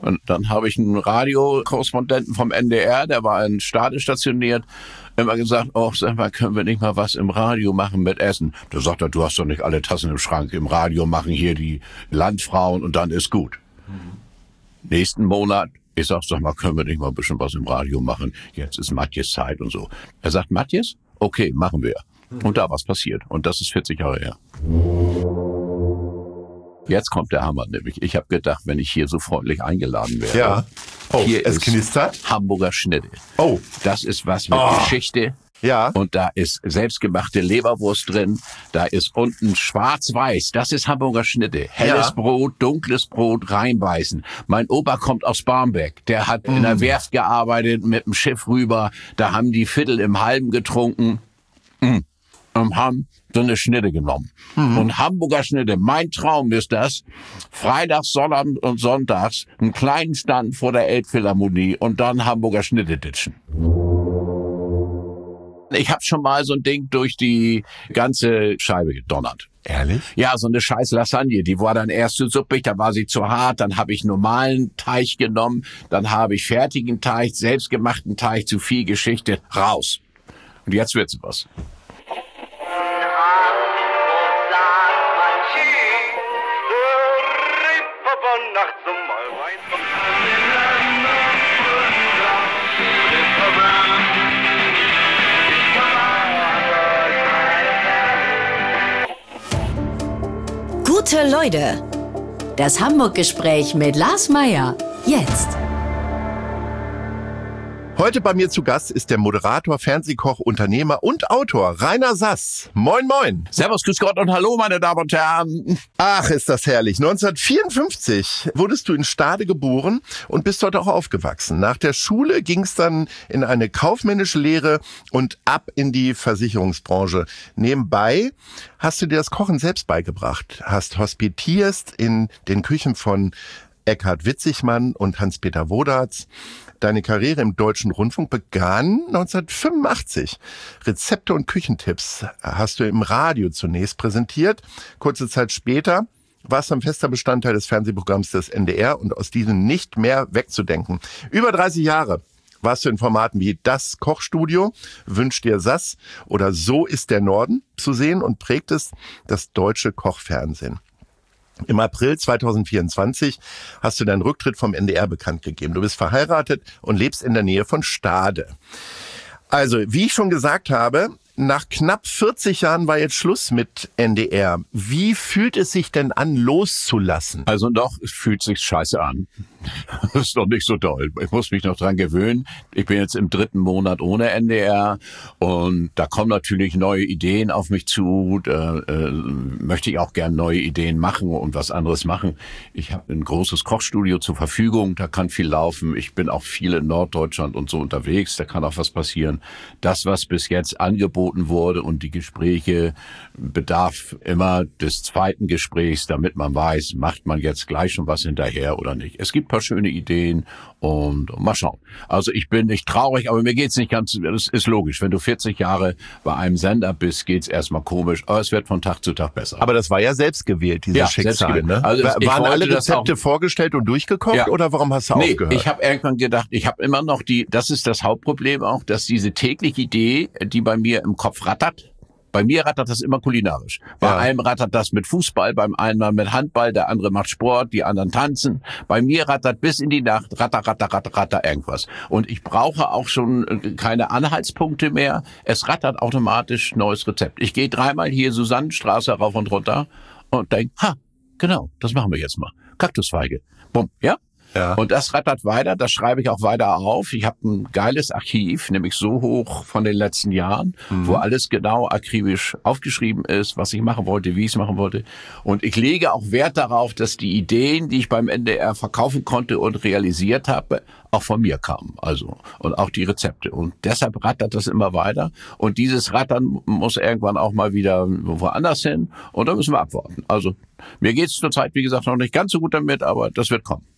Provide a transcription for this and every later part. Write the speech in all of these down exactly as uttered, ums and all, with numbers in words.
Und dann habe ich einen Radiokorrespondenten vom N D R, der war in Stade stationiert, immer gesagt, oh, sag mal, können wir nicht mal was im Radio machen mit Essen? Da sagt er, du hast doch nicht alle Tassen im Schrank. Im Radio machen hier die Landfrauen und dann ist gut. Mhm. Nächsten Monat, ich sag, sag mal, können wir nicht mal ein bisschen was im Radio machen? Jetzt ist Matjes Zeit und so. Er sagt, Matjes? Okay, machen wir. Mhm. Und da was passiert. Und das ist vierzig Jahre her. Jetzt kommt der Hammer nämlich. Ich habe gedacht, wenn ich hier so freundlich eingeladen werde. Ja. Oh, hier es ist knistert. Hamburger Schnitte. Oh. Das ist was mit Oh. Geschichte. Ja. Und da ist selbstgemachte Leberwurst drin. Da ist unten schwarz-weiß. Das ist Hamburger Schnitte. Helles Ja. Brot, dunkles Brot, reinbeißen. Mein Opa kommt aus Barmbek. Der hat mm. in der Werft gearbeitet, mit dem Schiff rüber. Da haben die Viertel im Halben getrunken. Mm. Und haben so eine Schnitte genommen. Mhm. Und Hamburger Schnitte, mein Traum ist das, freitags, Sonnabend und sonntags einen kleinen Stand vor der Elbphilharmonie und dann Hamburger Schnitte ditchen. Ich habe schon mal so ein Ding durch die ganze Scheibe gedonnert. Ehrlich? Ja, so eine scheiß Lasagne, die war dann erst zu suppig, dann war sie zu hart, dann habe ich normalen Teig genommen, dann habe ich fertigen Teig, selbstgemachten Teig, zu viel Geschichte, raus. Und jetzt wird's was. Gute Leute, das Hamburg-Gespräch mit Lars Meier. Jetzt. Heute bei mir zu Gast ist der Moderator, Fernsehkoch, Unternehmer und Autor Rainer Sass. Moin, moin. Servus, grüß Gott und hallo, meine Damen und Herren. Ach, ist das herrlich. neunzehnhundertvierundfünfzig wurdest du in Stade geboren und bist dort auch aufgewachsen. Nach der Schule ging es dann in eine kaufmännische Lehre und ab in die Versicherungsbranche. Nebenbei hast du dir das Kochen selbst beigebracht, hast hospitierst in den Küchen von Eckhard Witzigmann und Hans-Peter Wodarz. Deine Karriere im Deutschen Rundfunk begann neunzehnhundertfünfundachtzig. Rezepte und Küchentipps hast du im Radio zunächst präsentiert. Kurze Zeit später warst du ein fester Bestandteil des Fernsehprogramms des N D R und aus diesem nicht mehr wegzudenken. Über dreißig Jahre warst du in Formaten wie Das Kochstudio, Wünsch dir Sass oder So ist der Norden zu sehen und prägtest das deutsche Kochfernsehen. Im April zweitausendvierundzwanzig hast du deinen Rücktritt vom N D R bekannt gegeben. Du bist verheiratet und lebst in der Nähe von Stade. Also, wie ich schon gesagt habe, nach knapp vierzig Jahren war jetzt Schluss mit N D R. Wie fühlt es sich denn an, loszulassen? Also doch, es fühlt sich scheiße an. Das ist doch nicht so toll. Ich muss mich noch dran gewöhnen. Ich bin jetzt im dritten Monat ohne N D R und da kommen natürlich neue Ideen auf mich zu. Da äh, möchte ich auch gern neue Ideen machen und was anderes machen. Ich habe ein großes Kochstudio zur Verfügung, da kann viel laufen. Ich bin auch viel in Norddeutschland und so unterwegs, da kann auch was passieren. Das, was bis jetzt angeboten wurde und die Gespräche bedarf immer des zweiten Gesprächs, damit man weiß, macht man jetzt gleich schon was hinterher oder nicht. Es gibt ein paar schöne Ideen und mal schauen. Also ich bin nicht traurig, aber mir geht's nicht ganz, das ist logisch. Wenn du vierzig Jahre bei einem Sender bist, geht's erstmal komisch, aber es wird von Tag zu Tag besser. Aber das war ja selbst gewählt, dieses ja, Schicksal, ne? Also Waren ich alle Rezepte auch, vorgestellt und durchgekocht ja. oder warum hast du nee, aufgehört? Ich habe irgendwann gedacht, ich habe immer noch die, das ist das Hauptproblem auch, dass diese tägliche Idee, die bei mir im Kopf rattert, bei mir rattert das immer kulinarisch. Bei ja. einem rattert das mit Fußball, beim einen mit Handball, der andere macht Sport, die anderen tanzen. Bei mir rattert bis in die Nacht, ratter, ratter, ratter, ratter irgendwas. Und ich brauche auch schon keine Anhaltspunkte mehr. Es rattert automatisch neues Rezept. Ich gehe dreimal hier Susannenstraße rauf und runter und denke, ha, genau, das machen wir jetzt mal. Kaktusfeige. Bumm, ja? Ja. Und das rattert weiter, das schreibe ich auch weiter auf. Ich habe ein geiles Archiv, nämlich so hoch von den letzten Jahren, mhm. wo alles genau akribisch aufgeschrieben ist, was ich machen wollte, wie ich es machen wollte. Und ich lege auch Wert darauf, dass die Ideen, die ich beim N D R verkaufen konnte und realisiert habe, auch von mir kamen. Also und auch die Rezepte. Und deshalb rattert das immer weiter. Und dieses Rattern muss irgendwann auch mal wieder woanders hin. Und da müssen wir abwarten. Also mir geht's zurzeit, wie gesagt, noch nicht ganz so gut damit, aber das wird kommen.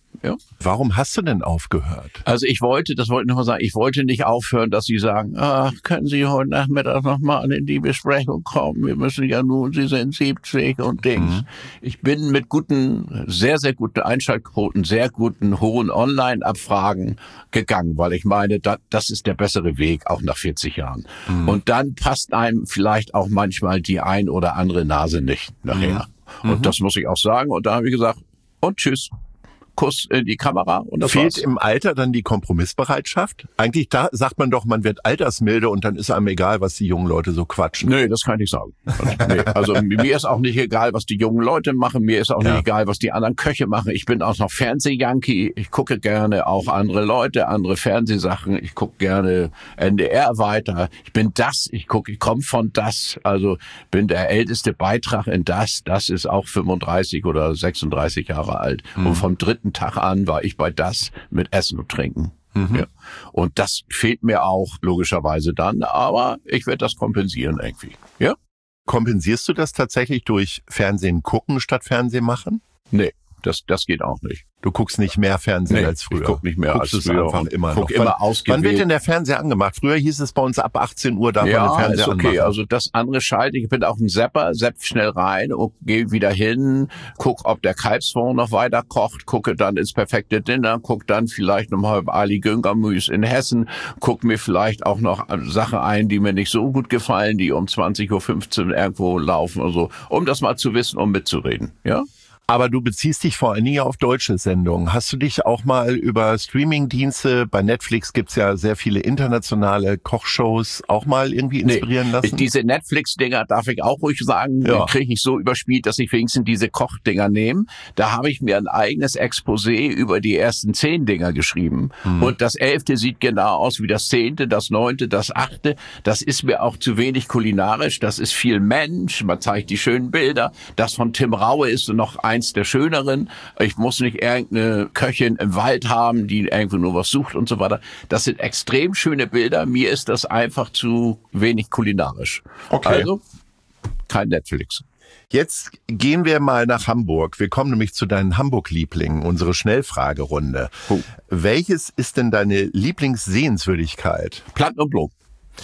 Ja. Warum hast du denn aufgehört? Also ich wollte, das wollte ich noch mal sagen, ich wollte nicht aufhören, dass Sie sagen, ach, können Sie heute Nachmittag noch mal in die Besprechung kommen? Wir müssen ja nun, Sie sind siebzig und Dings. Mhm. Ich bin mit guten, sehr, sehr guten Einschaltquoten, sehr guten, hohen Online-Abfragen gegangen, weil ich meine, das, das ist der bessere Weg, auch nach vierzig Jahren. Mhm. Und dann passt einem vielleicht auch manchmal die ein oder andere Nase nicht nachher. Mhm. Und das muss ich auch sagen. Und da habe ich gesagt, und tschüss. Kuss in die Kamera und das Fehlt war's. Im Alter dann die Kompromissbereitschaft? Eigentlich da sagt man doch, man wird altersmilde und dann ist einem egal, was die jungen Leute so quatschen. Nee, das kann ich nicht sagen. Nee, also mir ist auch nicht egal, was die jungen Leute machen. Mir ist auch ja. nicht egal, was die anderen Köche machen. Ich bin auch noch Fernsehjunkie. Ich gucke gerne auch andere Leute, andere Fernsehsachen. Ich gucke gerne N D R weiter. Ich bin das. Ich gucke, ich komme von das. Also bin der älteste Beitrag in das. Das ist auch fünfunddreißig oder sechsunddreißig Jahre alt. Mhm. Und vom dritten Tag an war ich bei das mit Essen und Trinken. Mhm. Ja. Und das fehlt mir auch logischerweise dann, aber ich werde das kompensieren irgendwie. Ja? Kompensierst du das tatsächlich durch Fernsehen gucken statt Fernsehen machen? Nee, das, das geht auch nicht. Du guckst nicht mehr Fernsehen nee, als früher. Ich guck nicht mehr Guckst als früher. Einfach immer guck noch. immer wann, ausgewählt. Wann wird denn der Fernseher angemacht? Früher hieß es bei uns ab achtzehn Uhr darf ja, man den Fernseher ist okay. anmachen. Also das andere schalte ich. Ich bin auch ein Zapper, zapp schnell rein und gehe wieder hin, guck, ob der Kalbsfond noch weiter kocht, gucke dann ins perfekte Dinner, guck dann vielleicht nochmal Ali Güngermüs in Hessen, guck mir vielleicht auch noch Sachen ein, die mir nicht so gut gefallen, die um zwanzig Uhr fünfzehn irgendwo laufen oder so, um das mal zu wissen, um mitzureden. Ja? Aber du beziehst dich vor allen Dingen auf deutsche Sendungen. Hast du dich auch mal über Streamingdienste, bei Netflix gibt's ja sehr viele internationale Kochshows, auch mal irgendwie inspirieren nee, lassen? Diese Netflix-Dinger, darf ich auch ruhig sagen, ja. kriege ich so überspielt, dass ich wenigstens diese Kochdinger nehme. Da habe ich mir ein eigenes Exposé über die ersten zehn Dinger geschrieben. Mhm. Und das elfte sieht genau aus wie das zehnte, das neunte, das achte. Das ist mir auch zu wenig kulinarisch. Das ist viel Mensch. Man zeigt die schönen Bilder. Das von Tim Raue ist noch ein der schöneren. Ich muss nicht irgendeine Köchin im Wald haben, die irgendwo nur was sucht und so weiter. Das sind extrem schöne Bilder. Mir ist das einfach zu wenig kulinarisch. Okay. Also kein Netflix. Jetzt gehen wir mal nach Hamburg. Wir kommen nämlich zu deinen Hamburg-Lieblingen, unsere Schnellfragerunde. Oh. Welches ist denn deine Lieblingssehenswürdigkeit? Planten und Blumen.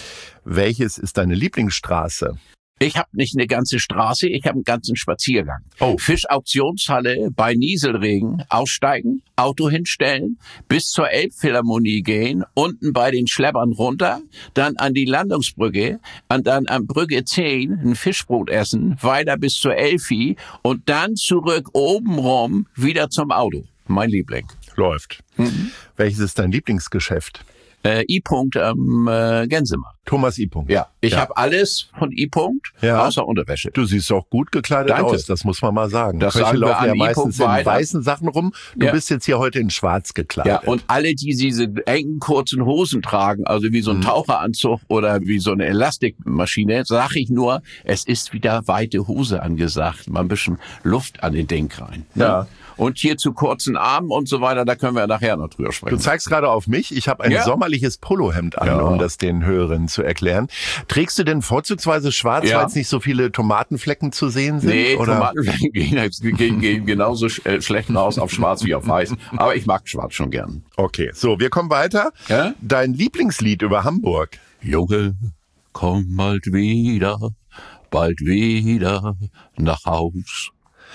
Welches ist deine Lieblingsstraße? Ich habe nicht eine ganze Straße, ich habe einen ganzen Spaziergang. Oh. Fischauktionshalle bei Nieselregen, aussteigen, Auto hinstellen, bis zur Elbphilharmonie gehen, unten bei den Schleppern runter, dann an die Landungsbrücke, und dann am Brücke zehn ein Fischbrot essen, weiter bis zur Elfi und dann zurück obenrum wieder zum Auto. Mein Liebling. Läuft. Mhm. Welches ist dein Lieblingsgeschäft? Äh, I-Punkt am äh, Gänsemarkt. Thomas I-Punkt. Ja, ich ja. habe alles von I-Punkt, ja. außer Unterwäsche. Du siehst auch gut gekleidet Danke. aus, das muss man mal sagen. Das Köche sagen wir laufen an ja meistens in weiter. weißen Sachen rum. Du ja. bist jetzt hier heute in schwarz gekleidet. Ja, und alle, die diese engen, kurzen Hosen tragen, also wie so ein mhm. Taucheranzug oder wie so eine Elastikmaschine, sage ich nur, es ist wieder weite Hose angesagt. Mal ein bisschen Luft an den Ding rein. Ne? Ja. Und hier zu kurzen Armen und so weiter, da können wir nachher noch drüber sprechen. Du zeigst gerade auf mich. Ich habe ein ja. sommerliches Polohemd an, ja. um das den Hörern zu erklären. Trägst du denn vorzugsweise schwarz, ja. weil es nicht so viele Tomatenflecken zu sehen sind? Nee, oder? Tomatenflecken gehen, gehen, gehen genauso sch äh, schlecht raus auf schwarz wie auf weiß. Aber ich mag schwarz schon gern. Okay, so, wir kommen weiter. Ja? Dein Lieblingslied über Hamburg? Junge, komm bald wieder, bald wieder nach Haus.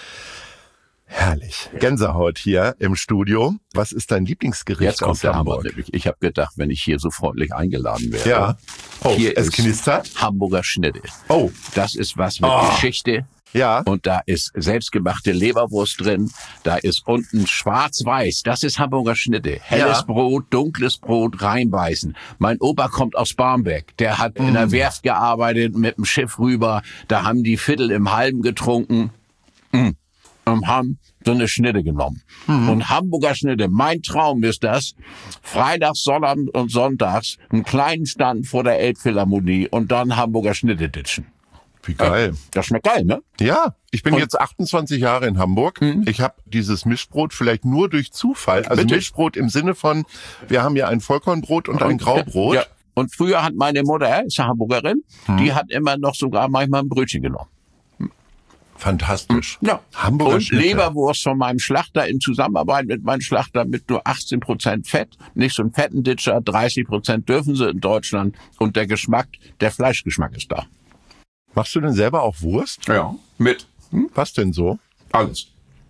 Herrlich. Gänsehaut hier im Studio. Was ist dein Lieblingsgericht Jetzt kommt aus der Hamburg? Hammer nämlich. Ich habe gedacht, wenn ich hier so freundlich eingeladen werde. Ja. Oh, hier es ist knistert. Hamburger Schnitte. Oh. Das ist was mit Oh. Geschichte. Ja. Und da ist selbstgemachte Leberwurst drin. Da ist unten schwarz-weiß. Das ist Hamburger Schnitte. Helles Ja. Brot, dunkles Brot, reinbeißen. Mein Opa kommt aus Barmbek. Der hat mm. in der Werft gearbeitet, mit dem Schiff rüber. Da haben die Viertel im Halben getrunken. Mm. Und haben so eine Schnitte genommen. Mhm. Und Hamburger Schnitte, mein Traum ist das, freitags, Sonnabend und sonntags einen kleinen Stand vor der Elbphilharmonie und dann Hamburger Schnitte ditchen. Wie geil. Äh, das schmeckt geil, ne? Ja, ich bin Und- jetzt achtundzwanzig Jahre in Hamburg. Mhm. Ich habe dieses Mischbrot vielleicht nur durch Zufall. Also Bitte? Mischbrot im Sinne von, wir haben ja ein Vollkornbrot und ein Graubrot. Ja. Und früher hat meine Mutter, ist eine Hamburgerin, Mhm. die hat immer noch sogar manchmal ein Brötchen genommen. Fantastisch. Ja. Hamburger Und Schnitte. Leberwurst von meinem Schlachter in Zusammenarbeit mit meinem Schlachter mit nur achtzehn Prozent Fett. Nicht so ein fetten Ditcher, dreißig Prozent dürfen sie in Deutschland. Und der Geschmack, der Fleischgeschmack ist da. Machst du denn selber auch Wurst? Ja, mit. Hm? Was denn so? Alles.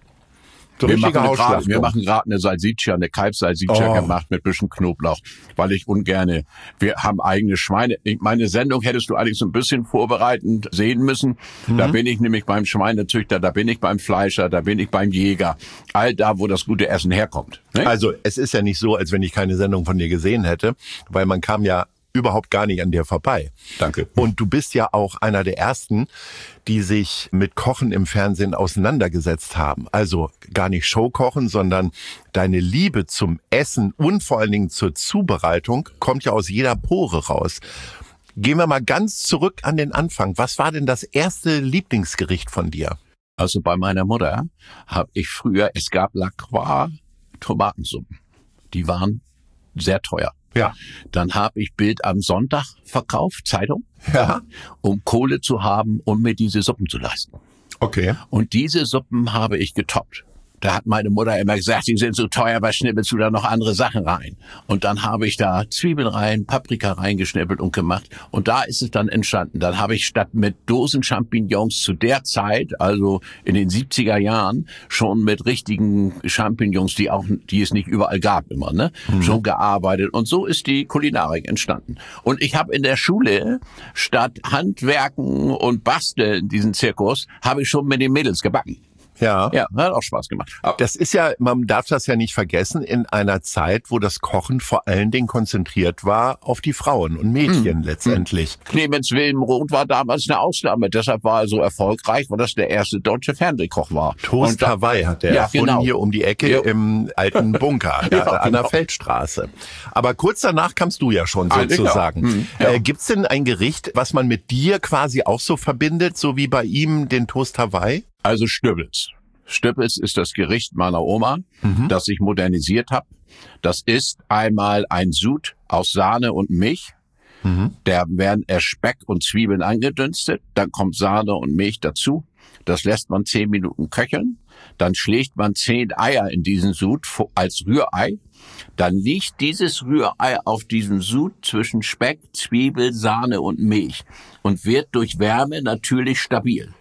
So Wir machen, richtige eine grad, Hausschlachtung. wir machen gerade eine Salsiccia, eine Kalbsalsiccia Oh. gemacht mit bisschen Knoblauch, weil ich ungerne, wir haben eigene Schweine. Ich- Meine Sendung hättest du eigentlich so ein bisschen vorbereitend sehen müssen. Mhm. Da bin ich nämlich beim Schweinezüchter, da bin ich beim Fleischer, da bin ich beim Jäger. All da, wo das gute Essen herkommt. Ne? Also es ist ja nicht so, als wenn ich keine Sendung von dir gesehen hätte, weil man kam ja überhaupt gar nicht an dir vorbei. Danke. Und du bist ja auch einer der Ersten, die sich mit Kochen im Fernsehen auseinandergesetzt haben. Also gar nicht Showkochen, sondern deine Liebe zum Essen und vor allen Dingen zur Zubereitung kommt ja aus jeder Pore raus. Gehen wir mal ganz zurück an den Anfang. Was war denn das erste Lieblingsgericht von dir? Also bei meiner Mutter habe ich früher, es gab Lacroix Tomatensuppen. Die waren sehr teuer. Ja. Dann habe ich Bild am Sonntag verkauft, Zeitung, Ja. um Kohle zu haben, um mir diese Suppen zu leisten. Okay. Und diese Suppen habe ich getoppt. Da hat meine Mutter immer gesagt, die sind so teuer, was schnippelst du da noch andere Sachen rein? Und dann habe ich da Zwiebeln rein, Paprika reingeschnippelt und gemacht. Und da ist es dann entstanden. Dann habe ich statt mit Dosen Champignons zu der Zeit, also in den siebziger Jahren, schon mit richtigen Champignons, die auch, die es nicht überall gab immer, ne, mhm. schon gearbeitet. Und so ist die Kulinarik entstanden. Und ich habe in der Schule statt Handwerken und Basteln, diesen Zirkus, habe ich schon mit den Mädels gebacken. Ja. Ja, hat auch Spaß gemacht. Das ist ja, man darf das ja nicht vergessen, in einer Zeit, wo das Kochen vor allen Dingen konzentriert war auf die Frauen und Mädchen hm. letztendlich. Clemens Wilmenroth war damals eine Ausnahme, deshalb war er so erfolgreich, weil das der erste deutsche Fernsehkoch war. Toast da, Hawaii hat er ja, erfunden, genau. hier um die Ecke ja. im alten Bunker ja, ja, an der Feldstraße. Aber kurz danach kamst du ja schon sozusagen. Hm, ja. äh, gibt's denn ein Gericht, was man mit dir quasi auch so verbindet, so wie bei ihm den Toast Hawaii? Also Stübbels. Stübbels ist das Gericht meiner Oma, mhm. das ich modernisiert habe. Das ist einmal ein Sud aus Sahne und Milch. Mhm. Da werden erst Speck und Zwiebeln angedünstet. Dann kommt Sahne und Milch dazu. Das lässt man zehn Minuten köcheln. Dann schlägt man zehn Eier in diesen Sud als Rührei. Dann liegt dieses Rührei auf diesem Sud zwischen Speck, Zwiebel, Sahne und Milch und wird durch Wärme natürlich stabil.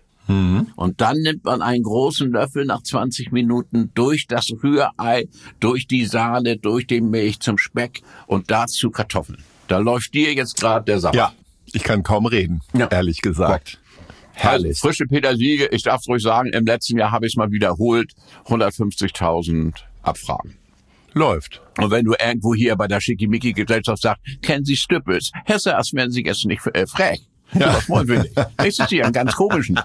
Und dann nimmt man einen großen Löffel nach zwanzig Minuten durch das Rührei, durch die Sahne, durch die Milch zum Speck und dazu Kartoffeln. Da läuft dir jetzt gerade der Saft. Ja, ich kann kaum reden, ja. ehrlich gesagt. Herrlich. Also, frische Petersilie, ich darf es ruhig sagen, im letzten Jahr habe ich es mal wiederholt, hundertfünfzigtausend Abfragen. Läuft. Und wenn du irgendwo hier bei der Schickimicki-Gesellschaft sagst, kennen Sie Stüppels? Herr Saas, werden Sie jetzt nicht äh, frech. Ja, das wollen wir nicht. Das ist ja ein ganz komischen.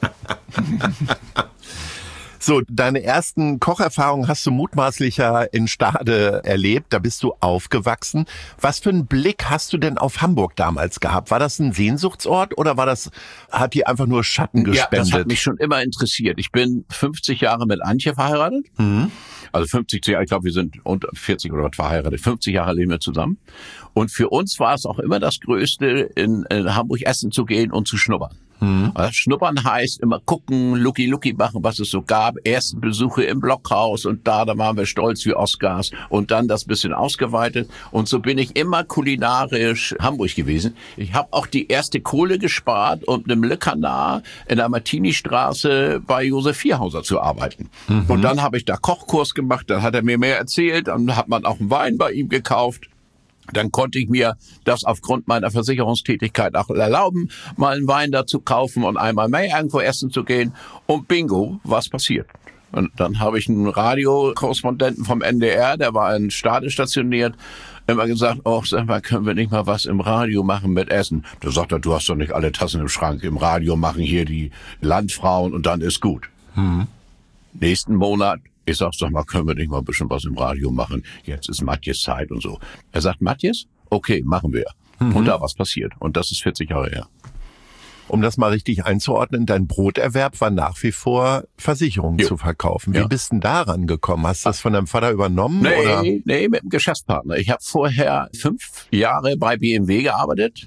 So, deine ersten Kocherfahrungen hast du mutmaßlich ja in Stade erlebt. Da bist du aufgewachsen. Was für einen Blick hast du denn auf Hamburg damals gehabt? War das ein Sehnsuchtsort oder war das, hat die einfach nur Schatten gespendet? Ja, das hat mich schon immer interessiert. Ich bin fünfzig Jahre mit Antje verheiratet. Mhm. Also fünfzig Jahre, ich glaube, wir sind unter vierzig oder was verheiratet. fünfzig Jahre leben wir zusammen. Und für uns war es auch immer das Größte, in, in Hamburg essen zu gehen und zu schnuppern. Mhm. Also schnuppern heißt immer gucken, Lucky Lucky machen, was es so gab. Ersten Besuche im Blockhaus und da, da waren wir stolz wie Oscars und dann das bisschen ausgeweitet. Und so bin ich immer kulinarisch Hamburg gewesen. Ich habe auch die erste Kohle gespart, um im Le Canard in der Martini-Straße bei Josef Vierhauser zu arbeiten. Mhm. Und dann habe ich da Kochkurs gemacht, dann hat er mir mehr erzählt, dann hat man auch einen Wein bei ihm gekauft. Dann konnte ich mir das aufgrund meiner Versicherungstätigkeit auch erlauben, mal einen Wein dazu kaufen und einmal mehr irgendwo essen zu gehen. Und bingo, was passiert? Und dann habe ich einen Radiokorrespondenten vom N D R, der war in Stade stationiert, immer gesagt, oh, sag mal, können wir nicht mal was im Radio machen mit Essen? Da sagt er, du hast doch nicht alle Tassen im Schrank. Im Radio machen hier die Landfrauen und dann ist gut. Hm. Nächsten Monat, ich sag, sag mal, können wir nicht mal ein bisschen was im Radio machen? Jetzt ist Matjes Zeit und so. Er sagt, Matjes? Okay, machen wir. Mhm. Und da was passiert. Und das ist vierzig Jahre her. Um das mal richtig einzuordnen, dein Broterwerb war nach wie vor Versicherungen jo. zu verkaufen. Wie ja. bist denn daran gekommen? Hast du das von deinem Vater übernommen? Nee, oder? nee, mit einem Geschäftspartner. Ich habe vorher fünf Jahre bei B M W gearbeitet.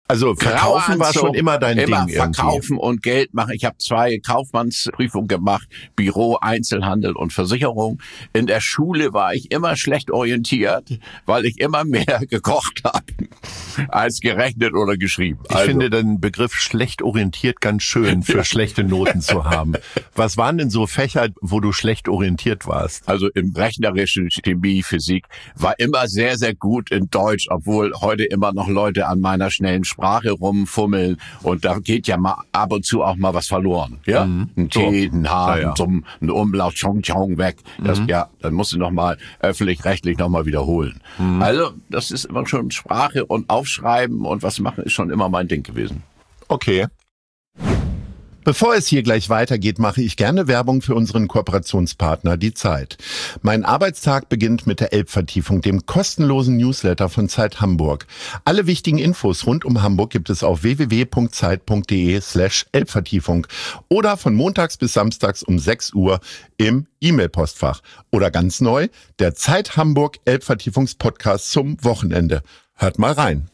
Also verkaufen war schon immer dein immer Ding verkaufen irgendwie. Und Geld machen. Ich habe zwei Kaufmannsprüfungen gemacht, Büro, Einzelhandel und Versicherung. In der Schule war ich immer schlecht orientiert, weil ich immer mehr gekocht habe als gerechnet oder geschrieben. Ich also. finde den Begriff schlecht orientiert ganz schön für schlechte Noten zu haben. Was waren denn so Fächer, wo du schlecht orientiert warst? Also im rechnerischen Chemie, Physik war immer sehr, sehr gut in Deutsch, obwohl heute immer noch Leute an meiner schnellen Sprache rumfummeln und da geht ja mal ab und zu auch mal was verloren. Ja, mhm. ein T, ein H, ja, ja. ein Umlaut, Chong Chong weg. Das, mhm. Ja, dann musst du noch mal öffentlich-rechtlich noch mal wiederholen. Mhm. Also das ist immer schon Sprache und Aufschreiben und was machen ist schon immer mein Ding gewesen. Okay. Bevor es hier gleich weitergeht, mache ich gerne Werbung für unseren Kooperationspartner, die Zeit. Mein Arbeitstag beginnt mit der Elbvertiefung, dem kostenlosen Newsletter von Zeit Hamburg. Alle wichtigen Infos rund um Hamburg gibt es auf w w w punkt zeit punkt d e slash Elbvertiefung oder von montags bis samstags um sechs Uhr im E-Mail-Postfach. Oder ganz neu, der Zeit Hamburg Elbvertiefungspodcast zum Wochenende. Hört mal rein.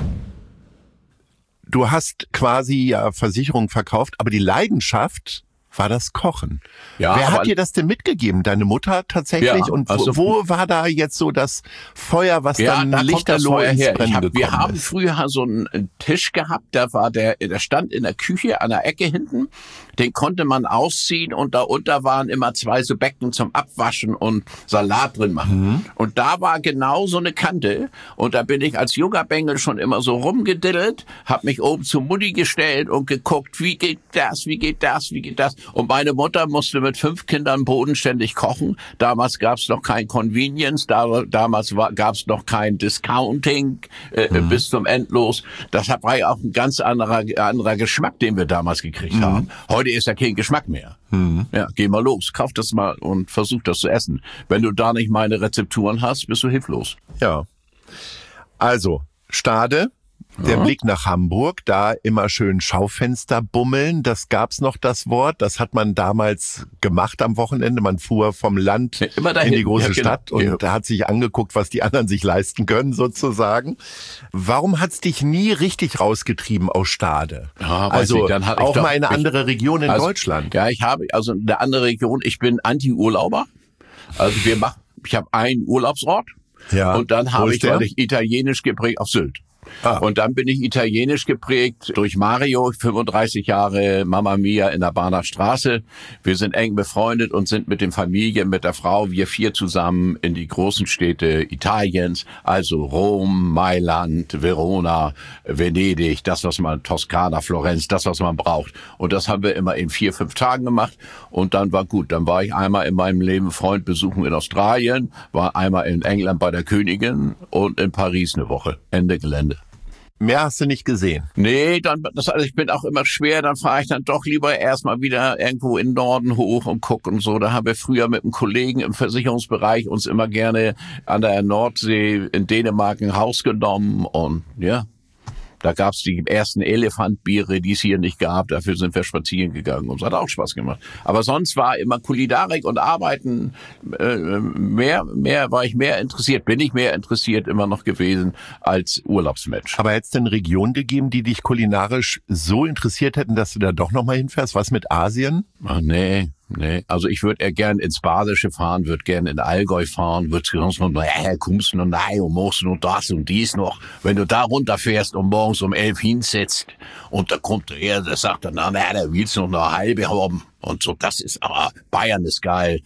Du hast quasi ja Versicherung verkauft, aber die Leidenschaft war das Kochen. Ja, wer hat dir das denn mitgegeben? Deine Mutter tatsächlich? Ja, und wo, also, wo war da jetzt so das Feuer, was ja, dann da lichterloh ins Brennen hab, gekommen Wir haben ist? früher so einen Tisch gehabt, da war der, der stand in der Küche an der Ecke hinten. Den konnte man ausziehen und darunter waren immer zwei so Becken zum Abwaschen und Salat drin machen. Mhm. Und da war genau so eine Kante und da bin ich als junger Bengel schon immer so rumgediddelt, hab mich oben zu Mutti gestellt und geguckt, wie geht das, wie geht das, wie geht das. Und meine Mutter musste mit fünf Kindern bodenständig kochen. Damals gab's noch kein Convenience, da, damals gab's noch kein Discounting äh, mhm. bis zum Endlos. Das war ja auch ein ganz anderer, anderer Geschmack, den wir damals gekriegt mhm. haben. Heute ist ja kein Geschmack mehr. Mhm. Ja, geh mal los, kauf das mal und versuch das zu essen. Wenn du da nicht meine Rezepturen hast, bist du hilflos. Ja. Also, Stade. Der ja. Blick nach Hamburg, da immer schön Schaufenster bummeln, das gab's noch, das Wort. Das hat man damals gemacht am Wochenende. Man fuhr vom Land ja, in die große ja, genau. Stadt und ja. da hat sich angeguckt, was die anderen sich leisten können, sozusagen. Warum hat's dich nie richtig rausgetrieben aus Stade? Ja, also dann hat auch doch, mal in eine andere Region in also, Deutschland. Ja, ich habe also eine andere Region. Ich bin Anti-Urlauber. Also wir machen, ich habe einen Urlaubsort ja. und dann habe ich, weil ich italienisch geprägt auf Sylt. Ah. Und dann bin ich italienisch geprägt durch Mario, fünfunddreißig Jahre Mamma Mia in der Bahner Straße. Wir sind eng befreundet und sind mit den Familien, mit der Frau, wir vier zusammen in die großen Städte Italiens, also Rom, Mailand, Verona, Venedig, das, was man, Toskana, Florenz, das, was man braucht. Und das haben wir immer in vier, fünf Tagen gemacht. Und dann war gut. Dann war ich einmal in meinem Leben Freund besuchen in Australien, war einmal in England bei der Königin und in Paris eine Woche. Ende Gelände. Mehr hast du nicht gesehen? Nee, dann, das, also ich bin auch immer schwer, dann fahre ich dann doch lieber erstmal wieder irgendwo in den Norden hoch und guck und so. Da haben wir früher mit einem Kollegen im Versicherungsbereich uns immer gerne an der Nordsee in Dänemark ein Haus genommen und ja. Da gab's die ersten Elefantbiere, die es hier nicht gab. Dafür sind wir spazieren gegangen und es hat auch Spaß gemacht. Aber sonst war immer Kulinarik und Arbeiten äh, mehr, mehr war ich mehr interessiert, bin ich mehr interessiert immer noch gewesen als Urlaubsmensch. Aber hätte es denn Regionen gegeben, die dich kulinarisch so interessiert hätten, dass du da doch noch mal hinfährst? Was mit Asien? Ach nee. Nee, also ich würde eher gern ins Badische fahren, würde gern in Allgäu fahren, würde sonst noch, naja, kommst du noch nein und machst noch das und dies noch. Wenn du da runterfährst und morgens um elf hinsetzt und da kommt er, der sagt dann, na, na, da willst du noch eine halbe haben. Und so, das ist, aber Bayern ist geil,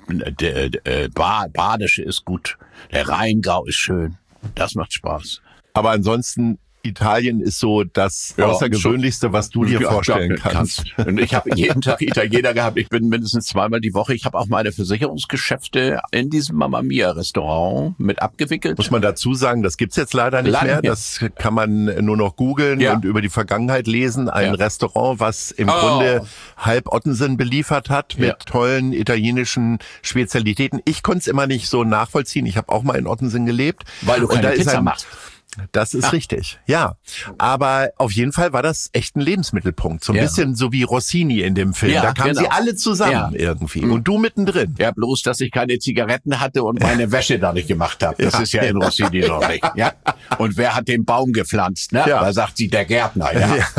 der, der Badische ist gut, der Rheingau ist schön, das macht Spaß. Aber ansonsten Italien ist so das ja, Außergewöhnlichste, schon, was du dir ja, vorstellen ja, kannst. Und ich habe jeden Tag Italiener gehabt. Ich bin mindestens zweimal die Woche. Ich habe auch meine Versicherungsgeschäfte in diesem Mamma Mia Restaurant mit abgewickelt. Muss man dazu sagen, das gibt's jetzt leider nicht Lange. mehr. Das kann man nur noch googeln ja. und über die Vergangenheit lesen. Ein ja. Restaurant, was im oh. Grunde halb Ottensen beliefert hat mit ja. tollen italienischen Spezialitäten. Ich konnte es immer nicht so nachvollziehen. Ich habe auch mal in Ottensen gelebt. Weil du keine und da Pizza ist ein, machst. Das ist ja. richtig, ja. Aber auf jeden Fall war das echt ein Lebensmittelpunkt. So ein ja. bisschen so wie Rossini in dem Film. Ja, da kamen genau. sie alle zusammen ja. irgendwie. Und du mittendrin. Ja, bloß, dass ich keine Zigaretten hatte und meine Wäsche da nicht gemacht habe. Das ja, ist ja in Rossini genau. noch nicht. Ja? Und wer hat den Baum gepflanzt? Ne? Ja. Da sagt sie der Gärtner. Ja. ja.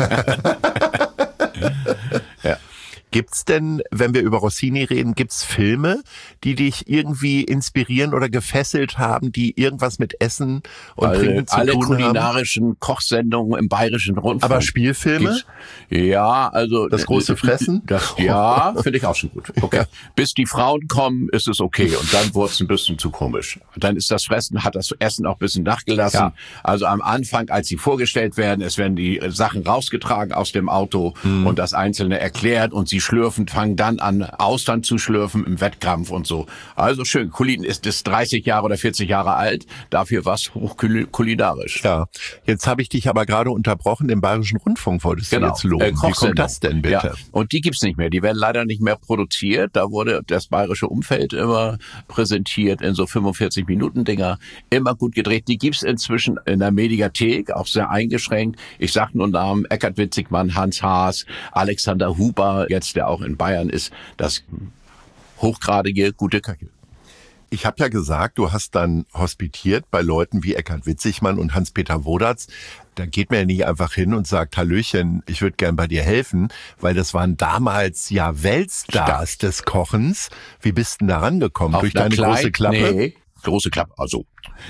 ja. Gibt's denn, wenn wir über Rossini reden, gibt's Filme, die dich irgendwie inspirieren oder gefesselt haben, die irgendwas mit Essen und alle, Trinken zu alle tun haben? Alle kulinarischen Kochsendungen im Bayerischen Rundfunk. Aber Spielfilme? Gibt's? Ja, also das große Fressen? Das, ja, finde ich auch schon gut. Okay, ja. Bis die Frauen kommen, ist es okay, und dann wurde es ein bisschen zu komisch. Dann ist das Fressen, hat das Essen auch ein bisschen nachgelassen. Ja. Also am Anfang, als sie vorgestellt werden, es werden die Sachen rausgetragen aus dem Auto hm. und das Einzelne erklärt, und sie schlürfen, fangen dann an, Austern zu schlürfen im Wettkampf und so. Also schön. Kulin ist es dreißig Jahre oder vierzig Jahre alt. Dafür was hochkulinarisch. Ja. Jetzt habe ich dich aber gerade unterbrochen. Im Bayerischen Rundfunk wolltest genau. du jetzt loben. Äh, Wie kommt das denn bitte? Ja. Und die gibt's nicht mehr. Die werden leider nicht mehr produziert. Da wurde das bayerische Umfeld immer präsentiert in so fünfundvierzig Minuten Dinger. Immer gut gedreht. Die gibt's inzwischen in der Mediathek, auch sehr eingeschränkt. Ich sag nur Namen: Eckhard Witzigmann, Hans Haas, Alexander Huber, jetzt der auch in Bayern ist, das hochgradige gute Köche. Ich habe ja gesagt, du hast dann hospitiert bei Leuten wie Eckhard Witzigmann und Hans-Peter Wodarz. Da geht man ja nicht einfach hin und sagt, Hallöchen, ich würde gern bei dir helfen, weil das waren damals ja Weltstars Stark. des Kochens. Wie bist du denn da rangekommen? Auf Durch deine Kleid? große Klappe? Nee, große Klappe, also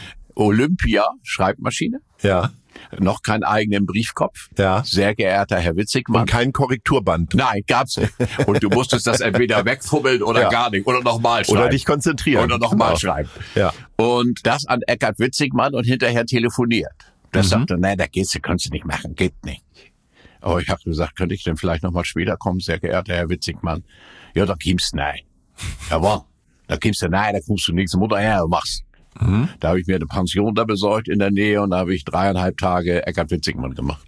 Olympia, Schreibmaschine. Ja. Noch keinen eigenen Briefkopf. Ja. Sehr geehrter Herr Witzigmann. Und kein Korrekturband. Nein, gab's nicht. Und du musstest das entweder wegfummeln oder ja. gar nicht. Oder nochmal schreiben. Oder dich konzentrieren. Oder nochmal genau. schreiben. Ja. Und das an Eckhard Witzigmann und hinterher telefoniert. Das Mhm. sagte, nein, da geht's, kannst du nicht machen, geht nicht. Aber ich habe gesagt, könnte ich denn vielleicht nochmal später kommen, sehr geehrter Herr Witzigmann? Ja, da kommst du nein. Jawohl. Da kommst du nein, da kommst du nächste Mutter her und machst. Mhm. Da habe ich mir eine Pension da besorgt in der Nähe, und da habe ich dreieinhalb Tage Eckhard Witzigmann gemacht.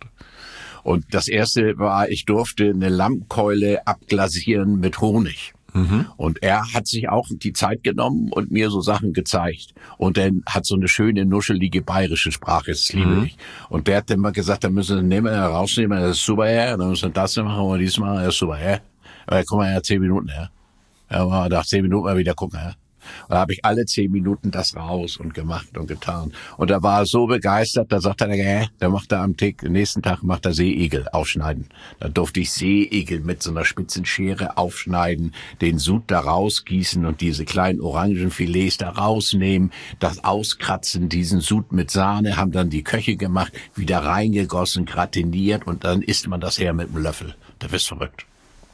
Und das erste war, ich durfte eine Lammkeule abglasieren mit Honig. Mhm. Und er hat sich auch die Zeit genommen und mir so Sachen gezeigt. Und dann hat so eine schöne, nuschelige bayerische Sprache, das liebe mhm. ich. Und der hat dann mal gesagt, da müssen wir nehmen, rausnehmen, das ist super, ja. Dann müssen wir das machen und diesmal, das ist super, ja. Aber guck mal, ja, zehn Minuten, ja. Ja, mal nach zehn Minuten mal wieder gucken, ja. Und da habe ich alle zehn Minuten das raus und gemacht und getan. Und da war er so begeistert, da sagt er, äh, da macht er am Tag, nächsten Tag macht er Seeigel aufschneiden. Da durfte ich Seeigel mit so einer spitzen Schere aufschneiden, den Sud da rausgießen und diese kleinen Orangenfilets da rausnehmen, das auskratzen, diesen Sud mit Sahne, haben dann die Köche gemacht, wieder reingegossen, gratiniert, und dann isst man das her mit dem Löffel. Da wirst du verrückt.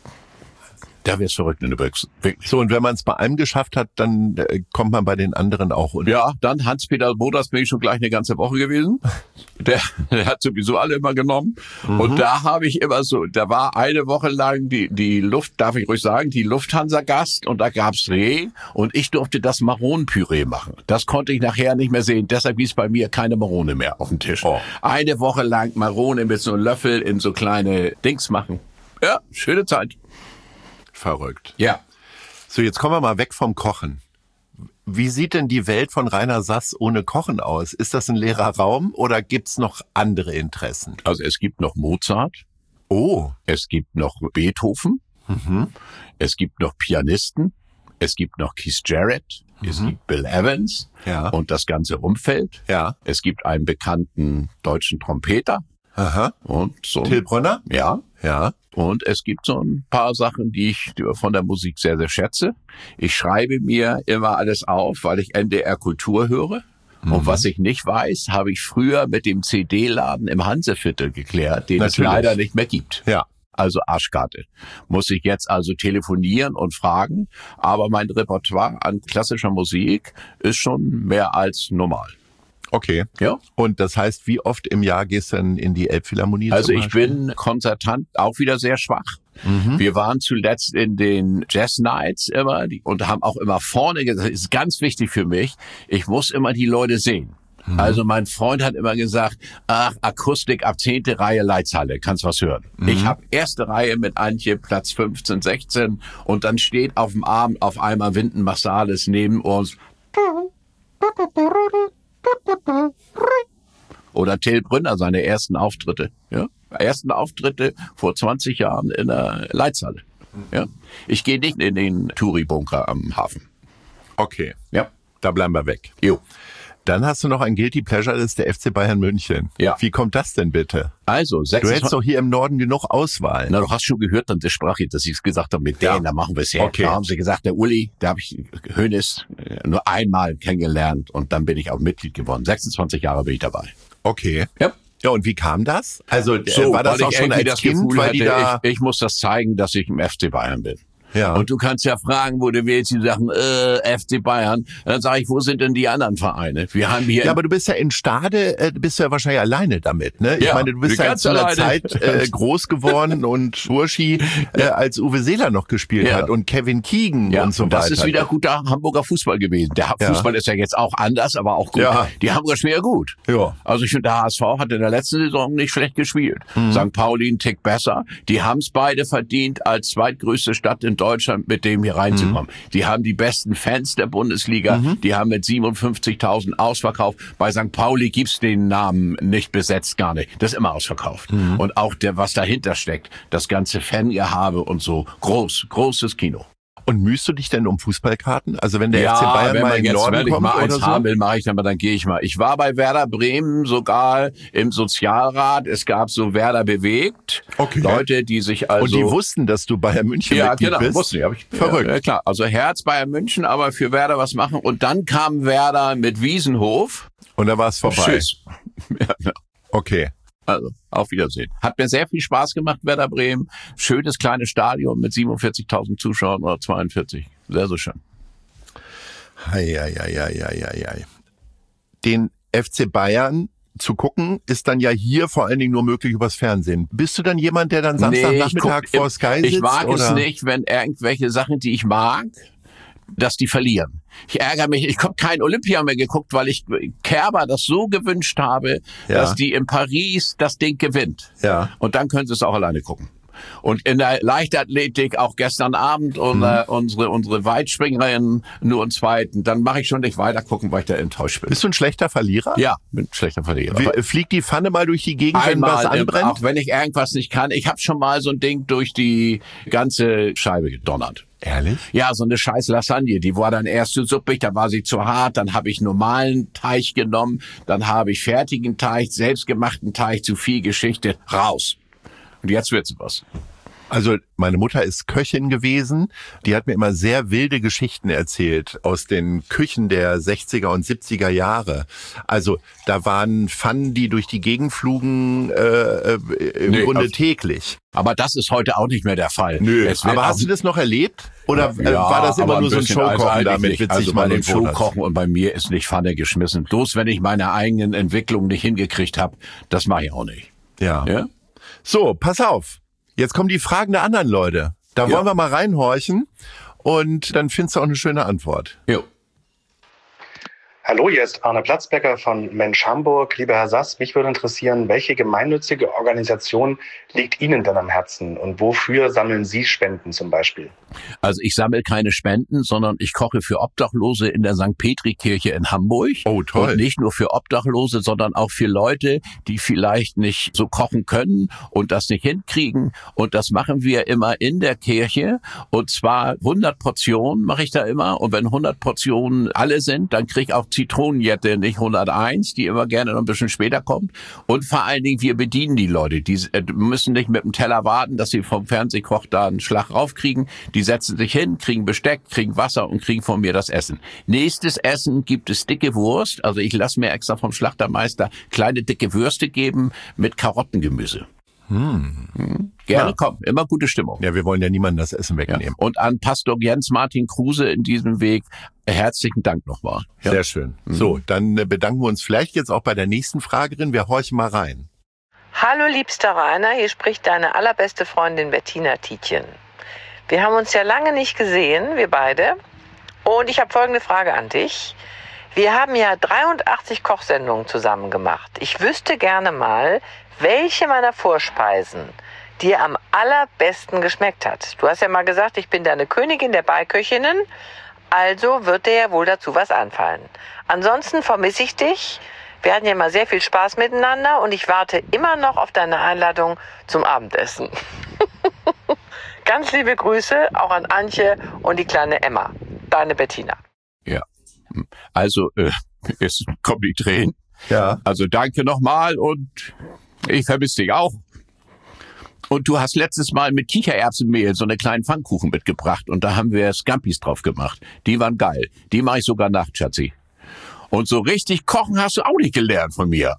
Da wirst du verrückt in der Büchse. Wirklich. So, und wenn man es bei einem geschafft hat, dann äh, kommt man bei den anderen auch. Oder? Ja, dann Hans-Peter Wodarz bin ich schon gleich eine ganze Woche gewesen. Der, der hat sowieso alle immer genommen. Mhm. Und da habe ich immer so, da war eine Woche lang die die Luft, darf ich ruhig sagen, die Lufthansa-Gast, und da gab's Reh, und ich durfte das Maronenpüree machen. Das konnte ich nachher nicht mehr sehen. Deshalb gibt's bei mir keine Marone mehr auf dem Tisch. Oh. Eine Woche lang Marone mit so einem Löffel in so kleine Dings machen. Ja, schöne Zeit. Verrückt. Ja. So, jetzt kommen wir mal weg vom Kochen. Wie sieht denn die Welt von Rainer Sass ohne Kochen aus? Ist das ein leerer Raum oder gibt's noch andere Interessen? Also es gibt noch Mozart. Oh. Es gibt noch Beethoven. Mhm. Es gibt noch Pianisten. Es gibt noch Keith Jarrett. Mhm. Es gibt Bill Evans. Ja. Und das ganze Umfeld. Ja. Es gibt einen bekannten deutschen Trompeter. Aha. Und so. Till Brönner? Ja. Ja. Und es gibt so ein paar Sachen, die ich von der Musik sehr, sehr schätze. Ich schreibe mir immer alles auf, weil ich N D R Kultur höre. Mhm. Und was ich nicht weiß, habe ich früher mit dem C D-Laden im Hanseviertel geklärt, den Natürlich. es leider nicht mehr gibt. Ja. Also Arschkarte. Muss ich jetzt also telefonieren und fragen. Aber mein Repertoire an klassischer Musik ist schon mehr als normal. Okay. Ja. Und das heißt, wie oft im Jahr gehst du denn in die Elbphilharmonie? Also ich bin konzertant auch wieder sehr schwach. Mhm. Wir waren zuletzt in den Jazz Nights immer die, und haben auch immer vorne gesagt, das ist ganz wichtig für mich, ich muss immer die Leute sehen. Mhm. Also mein Freund hat immer gesagt, ach, Akustik ab zehnte Reihe Leitzhalle, kannst was hören. Mhm. Ich habe erste Reihe mit Antje, Platz fünfzehn, sechzehn, und dann steht auf dem Abend auf einmal Wynton Marsalis neben uns. Oder Till Brünner, seine ersten Auftritte. Ja? Ersten Auftritte vor zwanzig Jahren in der Leitzhalle. Ja? Ich gehe nicht in den Touri-Bunker am Hafen. Okay, ja, da bleiben wir weg. Jo. Dann hast du noch ein Guilty Pleasure, das ist der F C Bayern München. Ja. Wie kommt das denn bitte? Also, du hättest doch hier im Norden genug Auswahl. Na, du hast schon gehört, dann sprach ich, dass ich es gesagt habe, mit denen, ja. Da machen wir es her. Okay. Da haben sie gesagt, der Uli, da habe ich Hoeneß nur einmal kennengelernt und dann bin ich auch Mitglied geworden. sechsundzwanzig Jahre bin ich dabei. Okay. Ja. Ja, und wie kam das? Also so, war das auch schon als das Kind, Gefühl weil die hatte, da... Ich, ich muss das zeigen, dass ich im F C Bayern bin. Ja. Und du kannst ja fragen, wo du willst, die sagen, äh, F C Bayern. Dann sage ich, wo sind denn die anderen Vereine? Wir haben hier. Ja, aber du bist ja in Stade, äh, bist du ja wahrscheinlich alleine damit, ne? Ich ja, meine, du bist ja zu einer Zeit äh, groß geworden und Burschi, äh, als Uwe Seeler noch gespielt ja. hat und Kevin Keegan ja, und so und weiter. das ist wieder guter Hamburger Fußball gewesen. Der Fußball ja. ist ja jetzt auch anders, aber auch gut. Ja. Die Hamburger spielen ja gut. Ja. Also ich finde, der H S V hat in der letzten Saison nicht schlecht gespielt. Mhm. Sankt Pauli einen Tick besser. Die haben es beide verdient, als zweitgrößte Stadt in Deutschland mit dem hier reinzukommen. Mhm. Die haben die besten Fans der Bundesliga. Mhm. Die haben mit siebenundfünfzigtausend ausverkauft. Bei Sankt Pauli gibt's den Namen nicht besetzt, gar nicht. Das ist immer ausverkauft. Mhm. Und auch der, was dahinter steckt, das ganze Fangehabe und so. Groß, großes Kino. Und mühst du dich denn um Fußballkarten? Also wenn der ja, F C Bayern wenn mal man in den jetzt, Norden wenn ich kommt mal oder eins so? haben will, mache ich dann, aber dann gehe ich mal. Ich war bei Werder Bremen sogar im Sozialrat. Es gab so Werder bewegt. Okay. Leute, die sich also... Und die wussten, dass du Bayern München ja, Mitglied genau, bist? wussten die. Hab ich, Verrückt. Ja, klar, also Herz Bayern München, aber für Werder was machen. Und dann kam Werder mit Wiesenhof. Und da war es vorbei. Tschüss. Ja, okay. Also, auf Wiedersehen. Hat mir sehr viel Spaß gemacht, Werder Bremen. Schönes kleines Stadion mit siebenundvierzigtausend Zuschauern oder zweiundvierzig. Sehr, sehr schön. Hei, hei, hei, hei, hei, hei. Den F C Bayern zu gucken, ist dann ja hier vor allen Dingen nur möglich übers Fernsehen. Bist du dann jemand, der dann Samstagnachmittag nee, vor Sky sitzt? Ich mag oder? es nicht, wenn irgendwelche Sachen, die ich mag, dass die verlieren. Ich ärgere mich, ich habe kein Olympia mehr geguckt, weil ich Kerber das so gewünscht habe, ja. dass die in Paris das Ding gewinnt. Ja. Und dann können sie es auch alleine gucken. Und in der Leichtathletik auch gestern Abend und, mhm. äh, unsere unsere Weitspringerin nur einen zweiten. Dann mache ich schon nicht weiter gucken, weil ich da enttäuscht bin. Bist du ein schlechter Verlierer? Ja, bin ein schlechter Verlierer. Wie, fliegt die Pfanne mal durch die Gegend, wenn was anbrennt? Auch wenn ich irgendwas nicht kann. Ich habe schon mal so ein Ding durch die ganze Scheibe gedonnert. Ehrlich? Ja, so eine scheiß Lasagne, die war dann erst zu suppig, da war sie zu hart, dann habe ich normalen Teig genommen, dann habe ich fertigen Teig, selbstgemachten Teig, zu viel Geschichte, raus. Und jetzt wird's was. Also meine Mutter ist Köchin gewesen, die hat mir immer sehr wilde Geschichten erzählt aus den Küchen der sechziger und siebziger Jahre. Also da waren Pfannen, die durch die Gegend flogen, äh, im nee, Grunde also, täglich. Aber das ist heute auch nicht mehr der Fall. Nö, aber hast du das noch erlebt? Oder ja, äh, war das immer nur so ein Showkochen also damit? Witzig also bei dem Showkochen und bei mir ist nicht Pfanne geschmissen. Bloß wenn ich meine eigenen Entwicklungen nicht hingekriegt habe, das mache ich auch nicht. Ja. ja. So, pass auf. Jetzt kommen die Fragen der anderen Leute. Da ja. wollen wir mal reinhorchen und dann findest du auch eine schöne Antwort. Jo. Hallo, hier ist Arne Platzbecker von Mensch Hamburg. Lieber Herr Sass, mich würde interessieren, welche gemeinnützige Organisation liegt Ihnen denn am Herzen und wofür sammeln Sie Spenden zum Beispiel? Also ich sammle keine Spenden, sondern ich koche für Obdachlose in der Sankt Petri-Kirche in Hamburg. Oh, toll. Und nicht nur für Obdachlose, sondern auch für Leute, die vielleicht nicht so kochen können und das nicht hinkriegen. Und das machen wir immer in der Kirche. Und zwar hundert Portionen mache ich da immer. Und wenn hundert Portionen alle sind, dann kriege ich auch Zitronenjette, nicht hunderteins, die immer gerne noch ein bisschen später kommt. Und vor allen Dingen, wir bedienen die Leute. Die müssen nicht mit dem Teller warten, dass sie vom Fernsehkoch da einen Schlag raufkriegen. Die setzen sich hin, kriegen Besteck, kriegen Wasser und kriegen von mir das Essen. Nächstes Essen gibt es dicke Wurst. Also ich lasse mir extra vom Schlachtermeister kleine dicke Würste geben mit Karottengemüse. Hm. Hm. Gerne, ja. Komm, immer gute Stimmung. Ja, wir wollen ja niemandem das Essen wegnehmen. Ja. Und an Pastor Jens Martin Kruse in diesem Weg herzlichen Dank nochmal. Ja. Sehr schön. Mhm. So, dann bedanken wir uns vielleicht jetzt auch bei der nächsten Fragerin. Wir horchen mal rein. Hallo liebster Rainer, hier spricht deine allerbeste Freundin Bettina Tietjen. Wir haben uns ja lange nicht gesehen, wir beide. Und ich habe folgende Frage an dich. Wir haben ja dreiundachtzig Kochsendungen zusammen gemacht. Ich wüsste gerne mal, welche meiner Vorspeisen dir am allerbesten geschmeckt hat. Du hast ja mal gesagt, ich bin deine Königin der Beiköchinnen, also wird dir ja wohl dazu was anfallen. Ansonsten vermisse ich dich. Wir hatten ja immer sehr viel Spaß miteinander und ich warte immer noch auf deine Einladung zum Abendessen. Ganz liebe Grüße auch an Antje und die kleine Emma. Deine Bettina. Ja, also äh, jetzt kommen die Tränen. Ja. Also danke nochmal und ich vermisse dich auch. Und du hast letztes Mal mit Kichererbsenmehl so eine kleinen Pfannkuchen mitgebracht und da haben wir Scampis drauf gemacht. Die waren geil. Die mache ich sogar nachts, Schatzi. Und so richtig kochen hast du auch nicht gelernt von mir.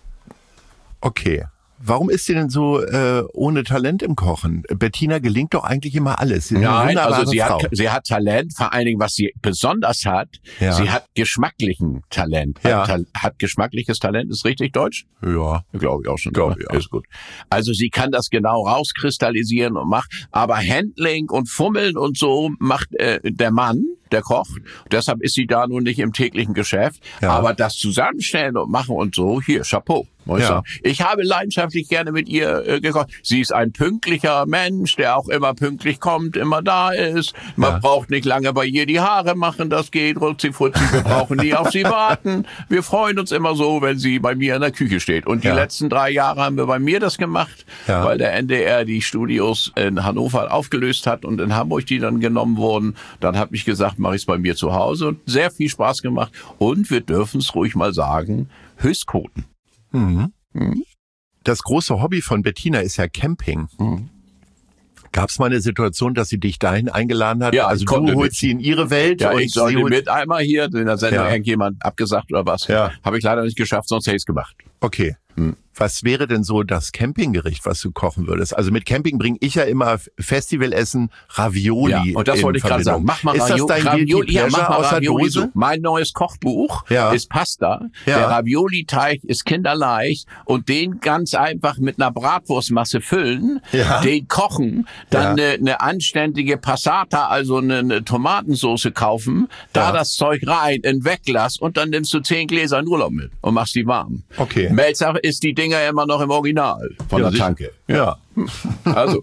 Okay. Warum ist sie denn so äh, ohne Talent im Kochen? Bettina gelingt doch eigentlich immer alles. Sie ist eine Nein, wunderbare also sie Frau. hat, sie hat Talent, vor allen Dingen, was sie besonders hat, Ja. sie hat geschmacklichen Talent. Ja. Hat, hat geschmackliches Talent, ist richtig deutsch? Ja. Glaube ich auch schon. Glaube oder? ich auch. Ist gut. Also sie kann das genau rauskristallisieren und macht, aber Handling und Fummeln und so macht äh, der Mann, der Koch. Deshalb ist sie da nun nicht im täglichen Geschäft. Ja. Aber das Zusammenstellen und machen und so, hier, Chapeau. Muss ich, Ja. sagen. Ich habe leidenschaftlich gerne mit ihr äh, gekocht. Sie ist ein pünktlicher Mensch, der auch immer pünktlich kommt, immer da ist. Man Ja. braucht nicht lange bei ihr die Haare machen, das geht rutzifutzi. Wir brauchen nie auf sie warten. Wir freuen uns immer so, wenn sie bei mir in der Küche steht. Und die Ja. letzten drei Jahre haben wir bei mir das gemacht, Ja. weil der N D R die Studios in Hannover aufgelöst hat und in Hamburg die dann genommen wurden. Dann habe ich gesagt, mache ich es bei mir zu Hause und sehr viel Spaß gemacht. Und wir dürfen es ruhig mal sagen, Höchstquoten. Mhm. Das große Hobby von Bettina ist ja Camping. Mhm. Gab es mal eine Situation, dass sie dich dahin eingeladen hat? Ja, also ich du konnte holst mit. sie in ihre Welt Ja, und ich sie sollte holt... mit einmal hier in der Sendung Ja. irgendjemand abgesagt oder was. Ja. Habe ich leider nicht geschafft, sonst hätte ich es gemacht. Okay. Hm. Was wäre denn so das Campinggericht, was du kochen würdest? Also mit Camping bringe ich ja immer Festivalessen Ravioli. Ja, und das in wollte ich gerade sagen. Verbindung. Mach mal ist das dein Ravioli, Guilty ja, Pleasure mach mal aus der Ravioli Dose? so. Mein neues Kochbuch Ja. ist Pasta. Ja. Der Ravioli-Teig ist kinderleicht und den ganz einfach mit einer Bratwurstmasse füllen, Ja. den kochen, dann Ja. eine, eine anständige Passata, also eine, eine Tomatensauce kaufen, da Ja. das Zeug rein, in Weglass und dann nimmst du zehn Gläser in Urlaub mit und machst die warm. Okay. Melzer ist die Dinger immer noch im Original von Ja, der sicher. Tanke. Ja. Also,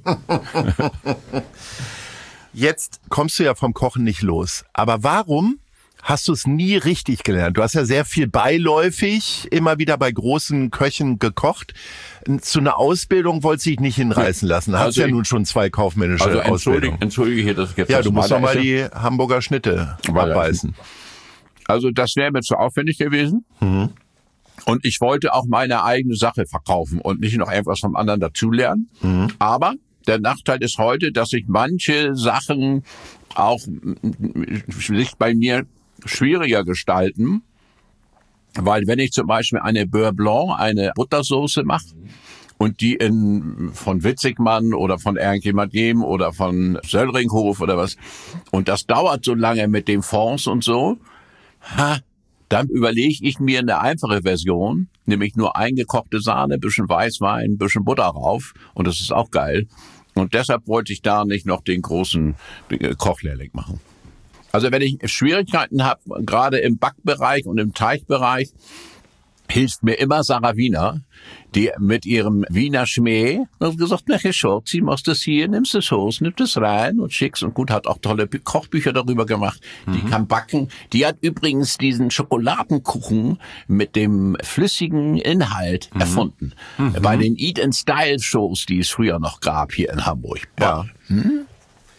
Jetzt kommst du ja vom Kochen nicht los. Aber warum hast du es nie richtig gelernt? Du hast ja sehr viel beiläufig immer wieder bei großen Köchen gekocht. Zu einer Ausbildung wolltest du dich nicht hinreißen lassen. Hast Also ja ich- nun schon zwei kaufmännische also entschuldige, Ausbildungen. entschuldige hier, dass ich jetzt Ja, das du musst doch mal esse. die Hamburger Schnitte Weil- abbeißen. Also das wäre mir zu aufwendig gewesen. Mhm. Und ich wollte auch meine eigene Sache verkaufen und nicht noch irgendwas vom anderen dazulernen. Mhm. Aber der Nachteil ist heute, dass ich manche Sachen auch sich bei mir schwieriger gestalten. Weil wenn ich zum Beispiel eine Beurre Blanc, eine Buttersoße mache und die in von Witzigmann oder von irgendjemandem oder von Söllringhof oder was, und das dauert so lange mit dem Fonds und so, ha, dann überlege ich mir eine einfache Version, nämlich nur eingekochte Sahne, bisschen Weißwein, bisschen Butter rauf und das ist auch geil. Und deshalb wollte ich da nicht noch den großen äh, Kochlehrling machen. Also wenn ich Schwierigkeiten habe, gerade im Backbereich und im Teigbereich, hilft mir immer Sarah Wiener, die mit ihrem Wiener Schmäh hat gesagt, na Schatz, sie machst das hier, nimmst das Haus, nimmst das rein und schickst und gut, hat auch tolle Kochbücher darüber gemacht. Die kann backen. Die hat übrigens diesen Schokoladenkuchen mit dem flüssigen Inhalt Mhm. erfunden. Bei den Eat and Style Shows, die es früher noch gab hier in Hamburg. Ja. Hm?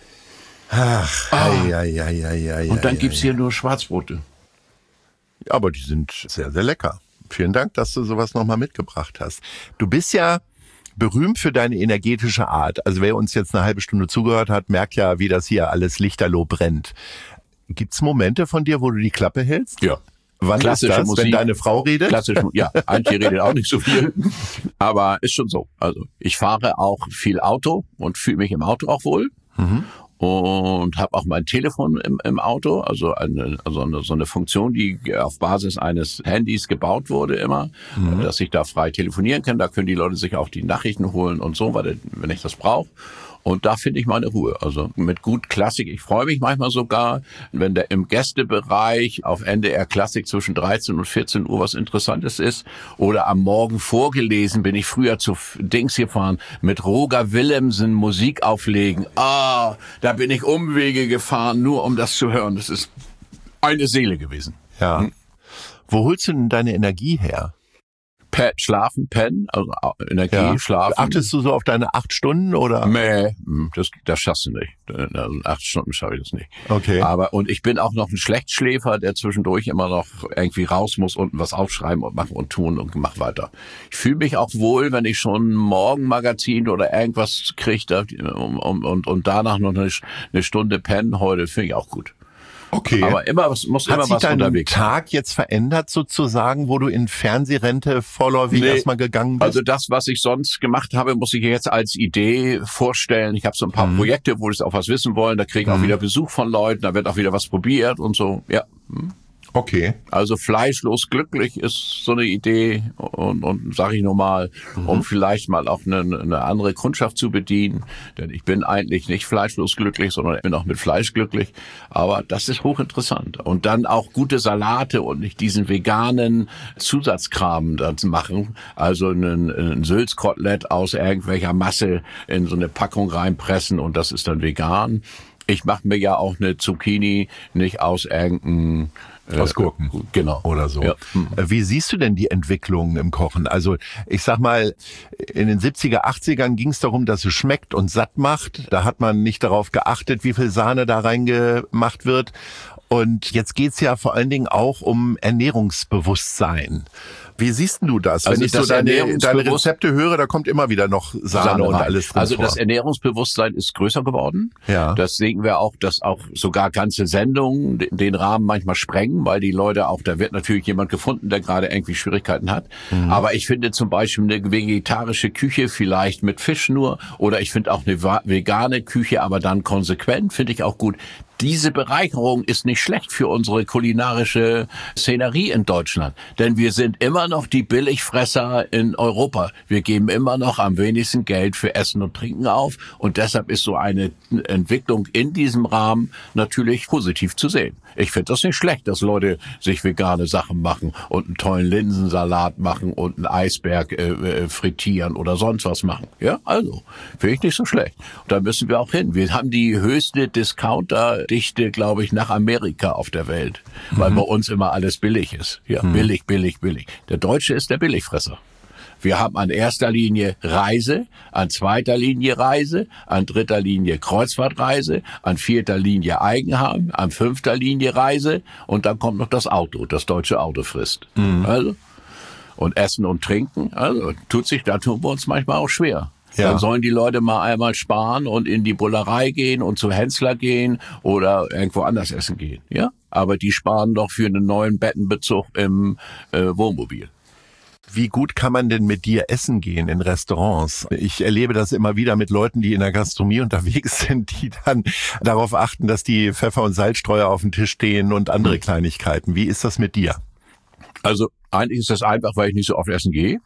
Ach, ei, ei, ei, ei, ei, Und dann ei, gibt's hier nur Schwarzbrote. Aber die sind sehr, sehr lecker. Vielen Dank, dass du sowas nochmal mitgebracht hast. Du bist ja berühmt für deine energetische Art. Also wer uns jetzt eine halbe Stunde zugehört hat, merkt ja, wie das hier alles lichterloh brennt. Gibt's Momente von dir, wo du die Klappe hältst? Ja. Wann Klassische ist das, Musik. wenn deine Frau redet? Klassisch, ja, Antje redet auch nicht so viel, aber ist schon so. Also ich fahre auch viel Auto und fühle mich im Auto auch wohl. Mhm. Und habe auch mein Telefon im, im Auto, also eine, also eine, so eine Funktion, die auf Basis eines Handys gebaut wurde immer, Mhm. dass ich da frei telefonieren kann. Da können die Leute sich auch die Nachrichten holen und so, weil, wenn ich das brauche. Und da finde ich meine Ruhe. Also mit gut Klassik. Ich freue mich manchmal sogar, wenn da im Gästebereich auf N D R Klassik zwischen dreizehn und vierzehn Uhr was Interessantes ist. Oder am Morgen vorgelesen bin ich früher zu Dings gefahren mit Roger Willemsen Musik auflegen. Ah, da bin ich Umwege gefahren, nur um das zu hören. Das ist eine Seele gewesen. Ja. Wo holst du denn deine Energie her? Pen, schlafen, pennen, also Energie, Ja. schlafen. Achtest du so auf deine acht Stunden oder? Nee, das, das schaffst du nicht. Also acht Stunden schaffe ich das nicht. Okay. Aber, und ich bin auch noch ein Schlechtschläfer, der zwischendurch immer noch irgendwie raus muss und was aufschreiben und machen und tun und mach weiter. Ich fühle mich auch wohl, wenn ich schon ein Morgenmagazin oder irgendwas kriege und, und, und danach noch eine, eine Stunde pennen heute, finde ich auch gut. Okay. Aber immer was, muss Hat immer sich was dein unterwegs sein. Tag jetzt verändert sozusagen, wo du in Fernsehrente vorläufig Nee. erstmal gegangen bist? Also das, was ich sonst gemacht habe, muss ich jetzt als Idee vorstellen. Ich habe so ein paar mhm. Projekte, wo ich auch was wissen wollen. Da kriege ich mhm. auch wieder Besuch von Leuten, da wird auch wieder was probiert und so. Ja. Okay. Also fleischlos glücklich ist so eine Idee und, und sage ich nochmal, mhm. um vielleicht mal auch eine, eine andere Kundschaft zu bedienen. Denn ich bin eigentlich nicht fleischlos glücklich, sondern ich bin auch mit Fleisch glücklich. Aber das ist hochinteressant. Und dann auch gute Salate und nicht diesen veganen Zusatzkram dann machen. Also ein, ein Sülzkotelett aus irgendwelcher Masse in so eine Packung reinpressen und das ist dann vegan. Ich mache mir ja auch eine Zucchini nicht aus irgendeinem Aus Gurken. Genau. Oder so. Ja. Wie siehst du denn die Entwicklung im Kochen? Also ich sag mal, in den siebziger, achtzigern ging es darum, dass es schmeckt und satt macht. Da hat man nicht darauf geachtet, wie viel Sahne da reingemacht wird. Und jetzt geht's ja vor allen Dingen auch um Ernährungsbewusstsein. Wie siehst denn du das? Also Wenn ich so das deine, deine Rezepte höre, da kommt immer wieder noch Sahne, Sahne und rein. alles drin Also vor. das Ernährungsbewusstsein ist größer geworden. Ja. Das sehen wir auch, dass auch sogar ganze Sendungen den Rahmen manchmal sprengen, weil die Leute auch, da wird natürlich jemand gefunden, der gerade irgendwie Schwierigkeiten hat. Mhm. Aber ich finde zum Beispiel eine vegetarische Küche vielleicht mit Fisch nur oder ich finde auch eine vegane Küche, aber dann konsequent, finde ich auch gut. Diese Bereicherung ist nicht schlecht für unsere kulinarische Szenerie in Deutschland. Denn wir sind immer noch die Billigfresser in Europa. Wir geben immer noch am wenigsten Geld für Essen und Trinken auf. Und deshalb ist so eine Entwicklung in diesem Rahmen natürlich positiv zu sehen. Ich finde das nicht schlecht, dass Leute sich vegane Sachen machen und einen tollen Linsensalat machen und einen Eisberg äh, frittieren oder sonst was machen. Ja, also, finde ich nicht so schlecht. Und da müssen wir auch hin. Wir haben die höchste Discounter-Dichte, glaube ich, nach Amerika auf der Welt, weil mhm. bei uns immer alles billig ist. Ja, mhm. billig, billig, billig. Der Deutsche ist der Billigfresser. Wir haben an erster Linie Reise, an zweiter Linie Reise, an dritter Linie Kreuzfahrtreise, an vierter Linie Eigenheim, an fünfter Linie Reise und dann kommt noch das Auto, das deutsche Auto frisst. Mhm. Also, und Essen und Trinken, also tut sich, da tun wir uns manchmal auch schwer. Ja. Dann sollen die Leute mal einmal sparen und in die Bullerei gehen und zu Hensler gehen oder irgendwo anders essen gehen. Ja, aber die sparen doch für einen neuen Bettenbezug im äh, Wohnmobil. Wie gut kann man denn mit dir essen gehen in Restaurants? Ich erlebe das immer wieder mit Leuten, die in der Gastronomie unterwegs sind, die dann darauf achten, dass die Pfeffer- und Salzstreuer auf dem Tisch stehen und andere mhm. Kleinigkeiten. Wie ist das mit dir? Also eigentlich ist das einfach, weil ich nicht so oft essen gehe.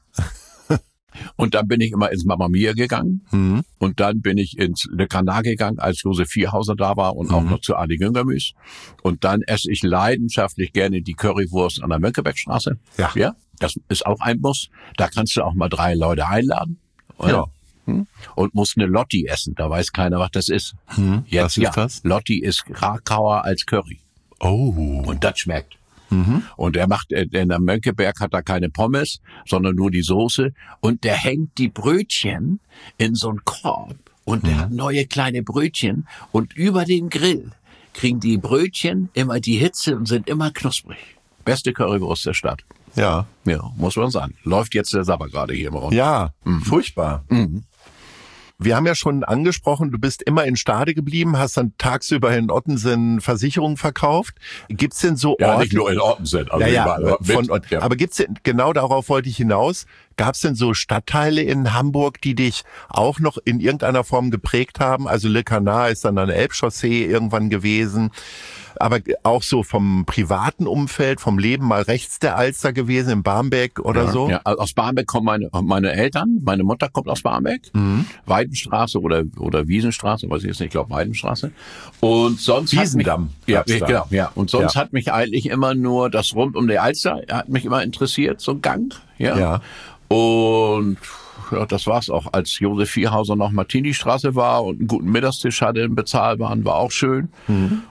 Und dann bin ich immer ins Mamma Mia gegangen. Mhm. Und dann bin ich ins Le Canard gegangen, als Josef Vierhauser da war und mhm. auch noch zu Adi Güngermüs. Und dann esse ich leidenschaftlich gerne die Currywurst an der Mönckebergstraße. Ja. Ja. Das ist auch ein Muss. Da kannst du auch mal drei Leute einladen. Oder? Ja. Und musst eine Lotti essen. Da weiß keiner, was das ist. Hm, Jetzt, was ist ja, das? Lotti ist Krakauer als Curry. Oh. Und das schmeckt. Mhm. Und er macht, in der Mönckeberg hat er keine Pommes, sondern nur die Soße. Und der hängt die Brötchen in so einen Korb. Und der mhm. hat neue kleine Brötchen. Und über den Grill kriegen die Brötchen immer die Hitze und sind immer knusprig. Beste Currywurst der Stadt. Ja. Ja, muss man sagen. Läuft jetzt der Sabber gerade hier im Raum. Ja, mhm. furchtbar. Mhm. Wir haben ja schon angesprochen, du bist immer in Stade geblieben, hast dann tagsüber in Ottensen Versicherungen verkauft. Gibt's denn so Orte? Ja, nicht nur in Ottensen. Also ja, ja, überall, von, mit, ja. Aber gibt's denn, genau darauf wollte ich hinaus, gab's denn so Stadtteile in Hamburg, die dich auch noch in irgendeiner Form geprägt haben? Also Le Canard ist dann eine Elbchaussee irgendwann gewesen. Aber auch so vom privaten Umfeld, vom Leben mal rechts der Alster gewesen, in Barmbek oder ja, so? Ja, aus Barmbek kommen meine, meine Eltern. Meine Mutter kommt aus Barmbek. Mhm. Weidenstraße oder, oder Wiesenstraße, weiß ich jetzt nicht, ich glaube Weidenstraße. Und sonst Wiesendamm. Hat mich, ja, ich, genau, ja. Und sonst ja. hat mich eigentlich immer nur das rund um die Alster, hat mich immer interessiert, so ein Gang. Ja. ja. Und ja, das war's auch. Als Josef Vierhauser noch Martini-Straße war und einen guten Mittagstisch hatte, einen bezahlbaren, war auch schön. Mhm.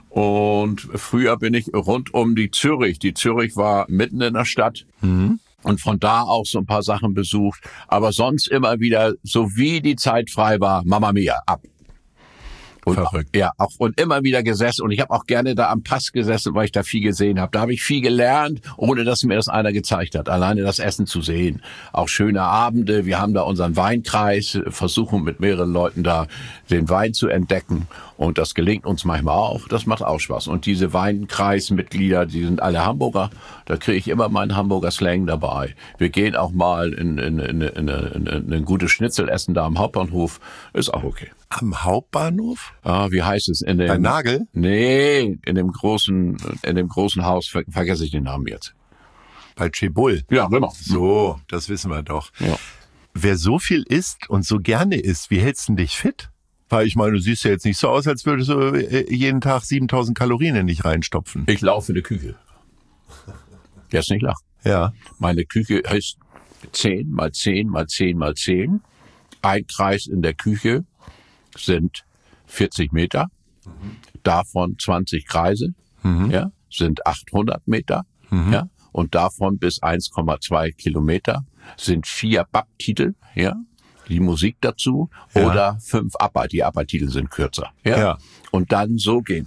Und früher bin ich rund um die Zürich. Die Zürich war mitten in der Stadt. Mhm. Und von da auch so ein paar Sachen besucht. Aber sonst immer wieder, so wie die Zeit frei war, Mamma Mia, ab. Und Verrückt. Auch, ja, auch und immer wieder gesessen. Und ich habe auch gerne da am Pass gesessen, weil ich da viel gesehen habe. Da habe ich viel gelernt, ohne dass mir das einer gezeigt hat. Alleine das Essen zu sehen. Auch schöne Abende. Wir haben da unseren Weinkreis, versuchen mit mehreren Leuten da den Wein zu entdecken. Und das gelingt uns manchmal auch. Das macht auch Spaß. Und diese Weinkreismitglieder, die sind alle Hamburger. Da kriege ich immer meinen Hamburger Slang dabei. Wir gehen auch mal in, in, in, in, in, in ein gutes Schnitzel essen da am Hauptbahnhof. Ist auch okay. Am Hauptbahnhof? Ah, wie heißt es? In dem, Bei Nagel? Nee, in dem großen, in dem großen Haus, ver vergesse ich den Namen jetzt. Bei Chebul? Ja, immer. So, das wissen wir doch. Ja. Wer so viel isst und so gerne isst, wie hältst du dich fit? Weil ich meine, du siehst ja jetzt nicht so aus, als würdest du jeden Tag siebentausend Kalorien in dich reinstopfen. Ich laufe in die Küche. Jetzt nicht lachen. Ja. Meine Küche ist zehn mal zehn mal zehn mal zehn. Ein Kreis in der Küche sind vierzig Meter. Mhm. Davon zwanzig Kreise, mhm. ja, sind achthundert Meter. Mhm. Ja, und davon bis eins Komma zwei Kilometer sind vier Bab-Titel, ja. Die Musik dazu, ja. Oder fünf Upper. Die Upper-Titel sind kürzer. Ja? Ja. Und dann so gehen.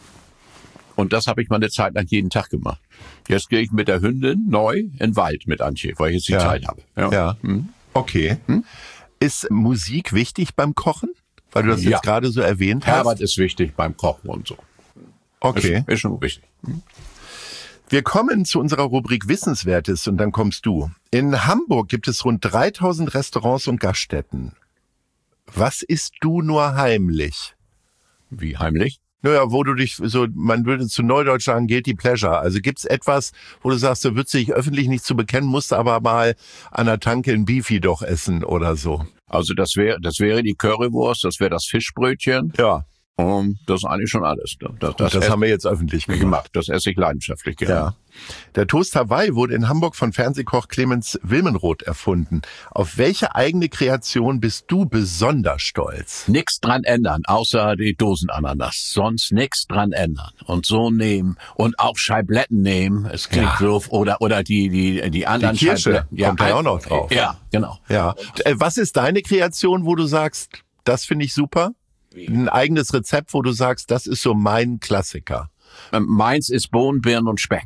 Und das habe ich mal eine Zeit lang jeden Tag gemacht. Jetzt gehe ich mit der Hündin neu in den Wald mit Antje, weil ich jetzt die ja. Zeit habe. Ja. ja. Hm. Okay. Hm? Ist Musik wichtig beim Kochen? Weil du das ja. jetzt gerade so erwähnt hast. Herbert ist wichtig beim Kochen und so. Okay. Ist, ist schon wichtig. Hm? Wir kommen zu unserer Rubrik Wissenswertes und dann kommst du. In Hamburg gibt es rund dreitausend Restaurants und Gaststätten. Was isst du nur heimlich? Wie heimlich? Naja, wo du dich so, man würde zu Neudeutsch sagen, guilty pleasure. Also gibt's etwas, wo du sagst, du würdest dich öffentlich nicht zu bekennen, musst aber mal an der Tanke ein Beefy doch essen oder so. Also das wäre, das wäre die Currywurst, das wäre das Fischbrötchen. Ja. Um, das ist eigentlich schon alles. Das, das, das haben wir jetzt öffentlich gemacht. gemacht. Das esse ich leidenschaftlich gerne. Ja. Der Toast Hawaii wurde in Hamburg von Fernsehkoch Clemens Wilmenroth erfunden. Auf welche eigene Kreation bist du besonders stolz? Nix dran ändern, außer die Dosenananas. Sonst nix dran ändern. Und so nehmen. Und auch Scheibletten nehmen. Es klingt ja. doof. Oder, oder die, die, die anderen die Kirsche Scheibletten. Ja, kommt ja auch noch drauf. Ja, genau. Ja. Was ist deine Kreation, wo du sagst, das finde ich super? Ein eigenes Rezept, wo du sagst, das ist so mein Klassiker. Meins ist Bohnenbeeren und Speck.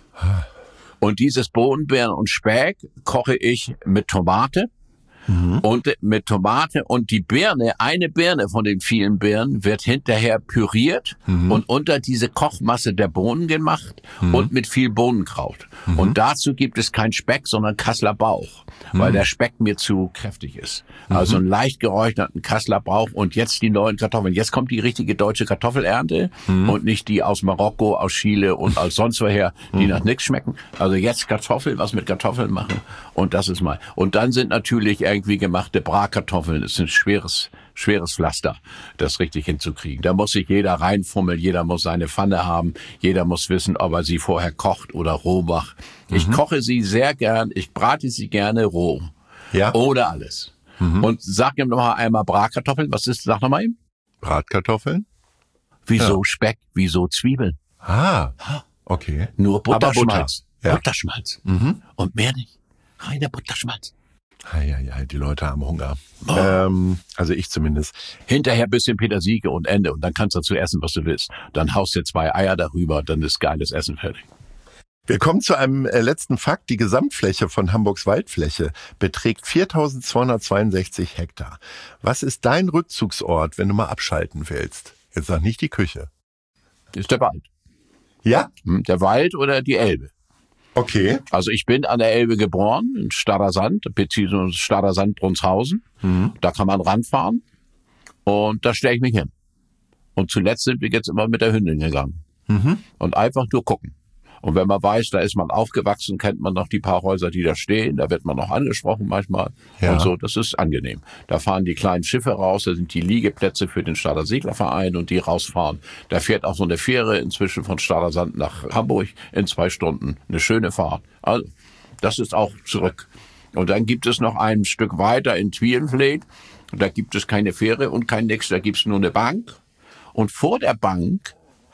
Und dieses Bohnenbeeren und Speck koche ich mit Tomate. Mhm. Und mit Tomate und die Birne, eine Birne von den vielen Birnen wird hinterher püriert mhm. und unter diese Kochmasse der Bohnen gemacht mhm. und mit viel Bohnenkraut. Mhm. Und dazu gibt es kein Speck, sondern Kasseler Bauch, mhm. weil der Speck mir zu kräftig ist. Mhm. Also einen leicht geräucherten Kasseler Bauch und jetzt die neuen Kartoffeln. Jetzt kommt die richtige deutsche Kartoffelernte mhm. und nicht die aus Marokko, aus Chile und aus sonst woher, die mhm. nach nichts schmecken. Also jetzt Kartoffeln, was mit Kartoffeln machen und das ist mal. Und dann sind natürlich irgendwie gemachte Bratkartoffeln. Das ist ein schweres, schweres Pflaster, das richtig hinzukriegen. Da muss sich jeder reinfummeln, jeder muss seine Pfanne haben, jeder muss wissen, ob er sie vorher kocht oder roh macht. Mhm. Ich koche sie sehr gern, ich brate sie gerne roh. Ja. Oder alles. Mhm. Und sag ihm noch mal einmal Bratkartoffeln. Was ist, sag noch mal eben? Bratkartoffeln? Wieso ja. Speck? Wieso Zwiebeln? Ah, okay. Nur Butterschmalz. Butter. Ja. Butterschmalz. Mhm. Und mehr nicht. Reiner Butterschmalz. Ja, ja, ja, die Leute haben Hunger. Oh. Ähm, also ich zumindest. Hinterher bisschen Petersilie und Ende und dann kannst du dazu essen, was du willst. Dann haust du zwei Eier darüber, dann ist geiles Essen fertig. Wir kommen zu einem äh, letzten Fakt. Die Gesamtfläche von Hamburgs Waldfläche beträgt viertausendzweihundertzweiundsechzig Hektar. Was ist dein Rückzugsort, wenn du mal abschalten willst? Jetzt sag nicht die Küche. Ist der Wald. Ja? Der Wald oder die Elbe. Okay. Also ich bin an der Elbe geboren, in Stadtersand, beziehungsweise Stadtersand-Brunshausen. Mhm. Da kann man ranfahren und da stelle ich mich hin. Und zuletzt sind wir jetzt immer mit der Hündin gegangen. Mhm. Und einfach nur gucken. Und wenn man weiß, da ist man aufgewachsen, kennt man noch die paar Häuser, die da stehen. Da wird man noch angesprochen manchmal. Ja. Und so, das ist angenehm. Da fahren die kleinen Schiffe raus, da sind die Liegeplätze für den Stadter Seglerverein und die rausfahren. Da fährt auch so eine Fähre inzwischen von Stadtersand nach Hamburg in zwei Stunden. Eine schöne Fahrt. Also, das ist auch zurück. Und dann gibt es noch ein Stück weiter in Twierenfleet. Da gibt es keine Fähre und kein Nix, da gibt es nur eine Bank. Und vor der Bank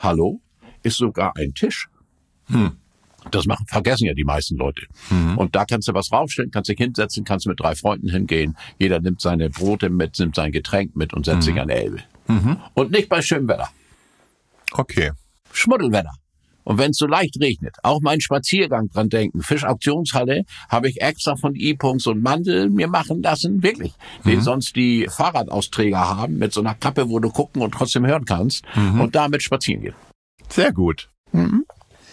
hallo, ist sogar ein Tisch. Hm. Das machen, vergessen ja die meisten Leute. Mhm. Und da kannst du was raufstellen, kannst dich hinsetzen, kannst mit drei Freunden hingehen. Jeder nimmt seine Brote mit, nimmt sein Getränk mit und setzt Mhm. sich an die Elbe. Mhm. Und nicht bei schönem Wetter. Okay. Schmuddelwetter. Und wenn es so leicht regnet, auch meinen Spaziergang dran denken. Fischauktionshalle habe ich extra von E-Punkt so einen Mantel mir machen lassen, wirklich. Den Mhm. sonst die Fahrradausträger haben, mit so einer Kappe, wo du gucken und trotzdem hören kannst. Mhm. Und damit spazieren gehen. Sehr gut. Mhm.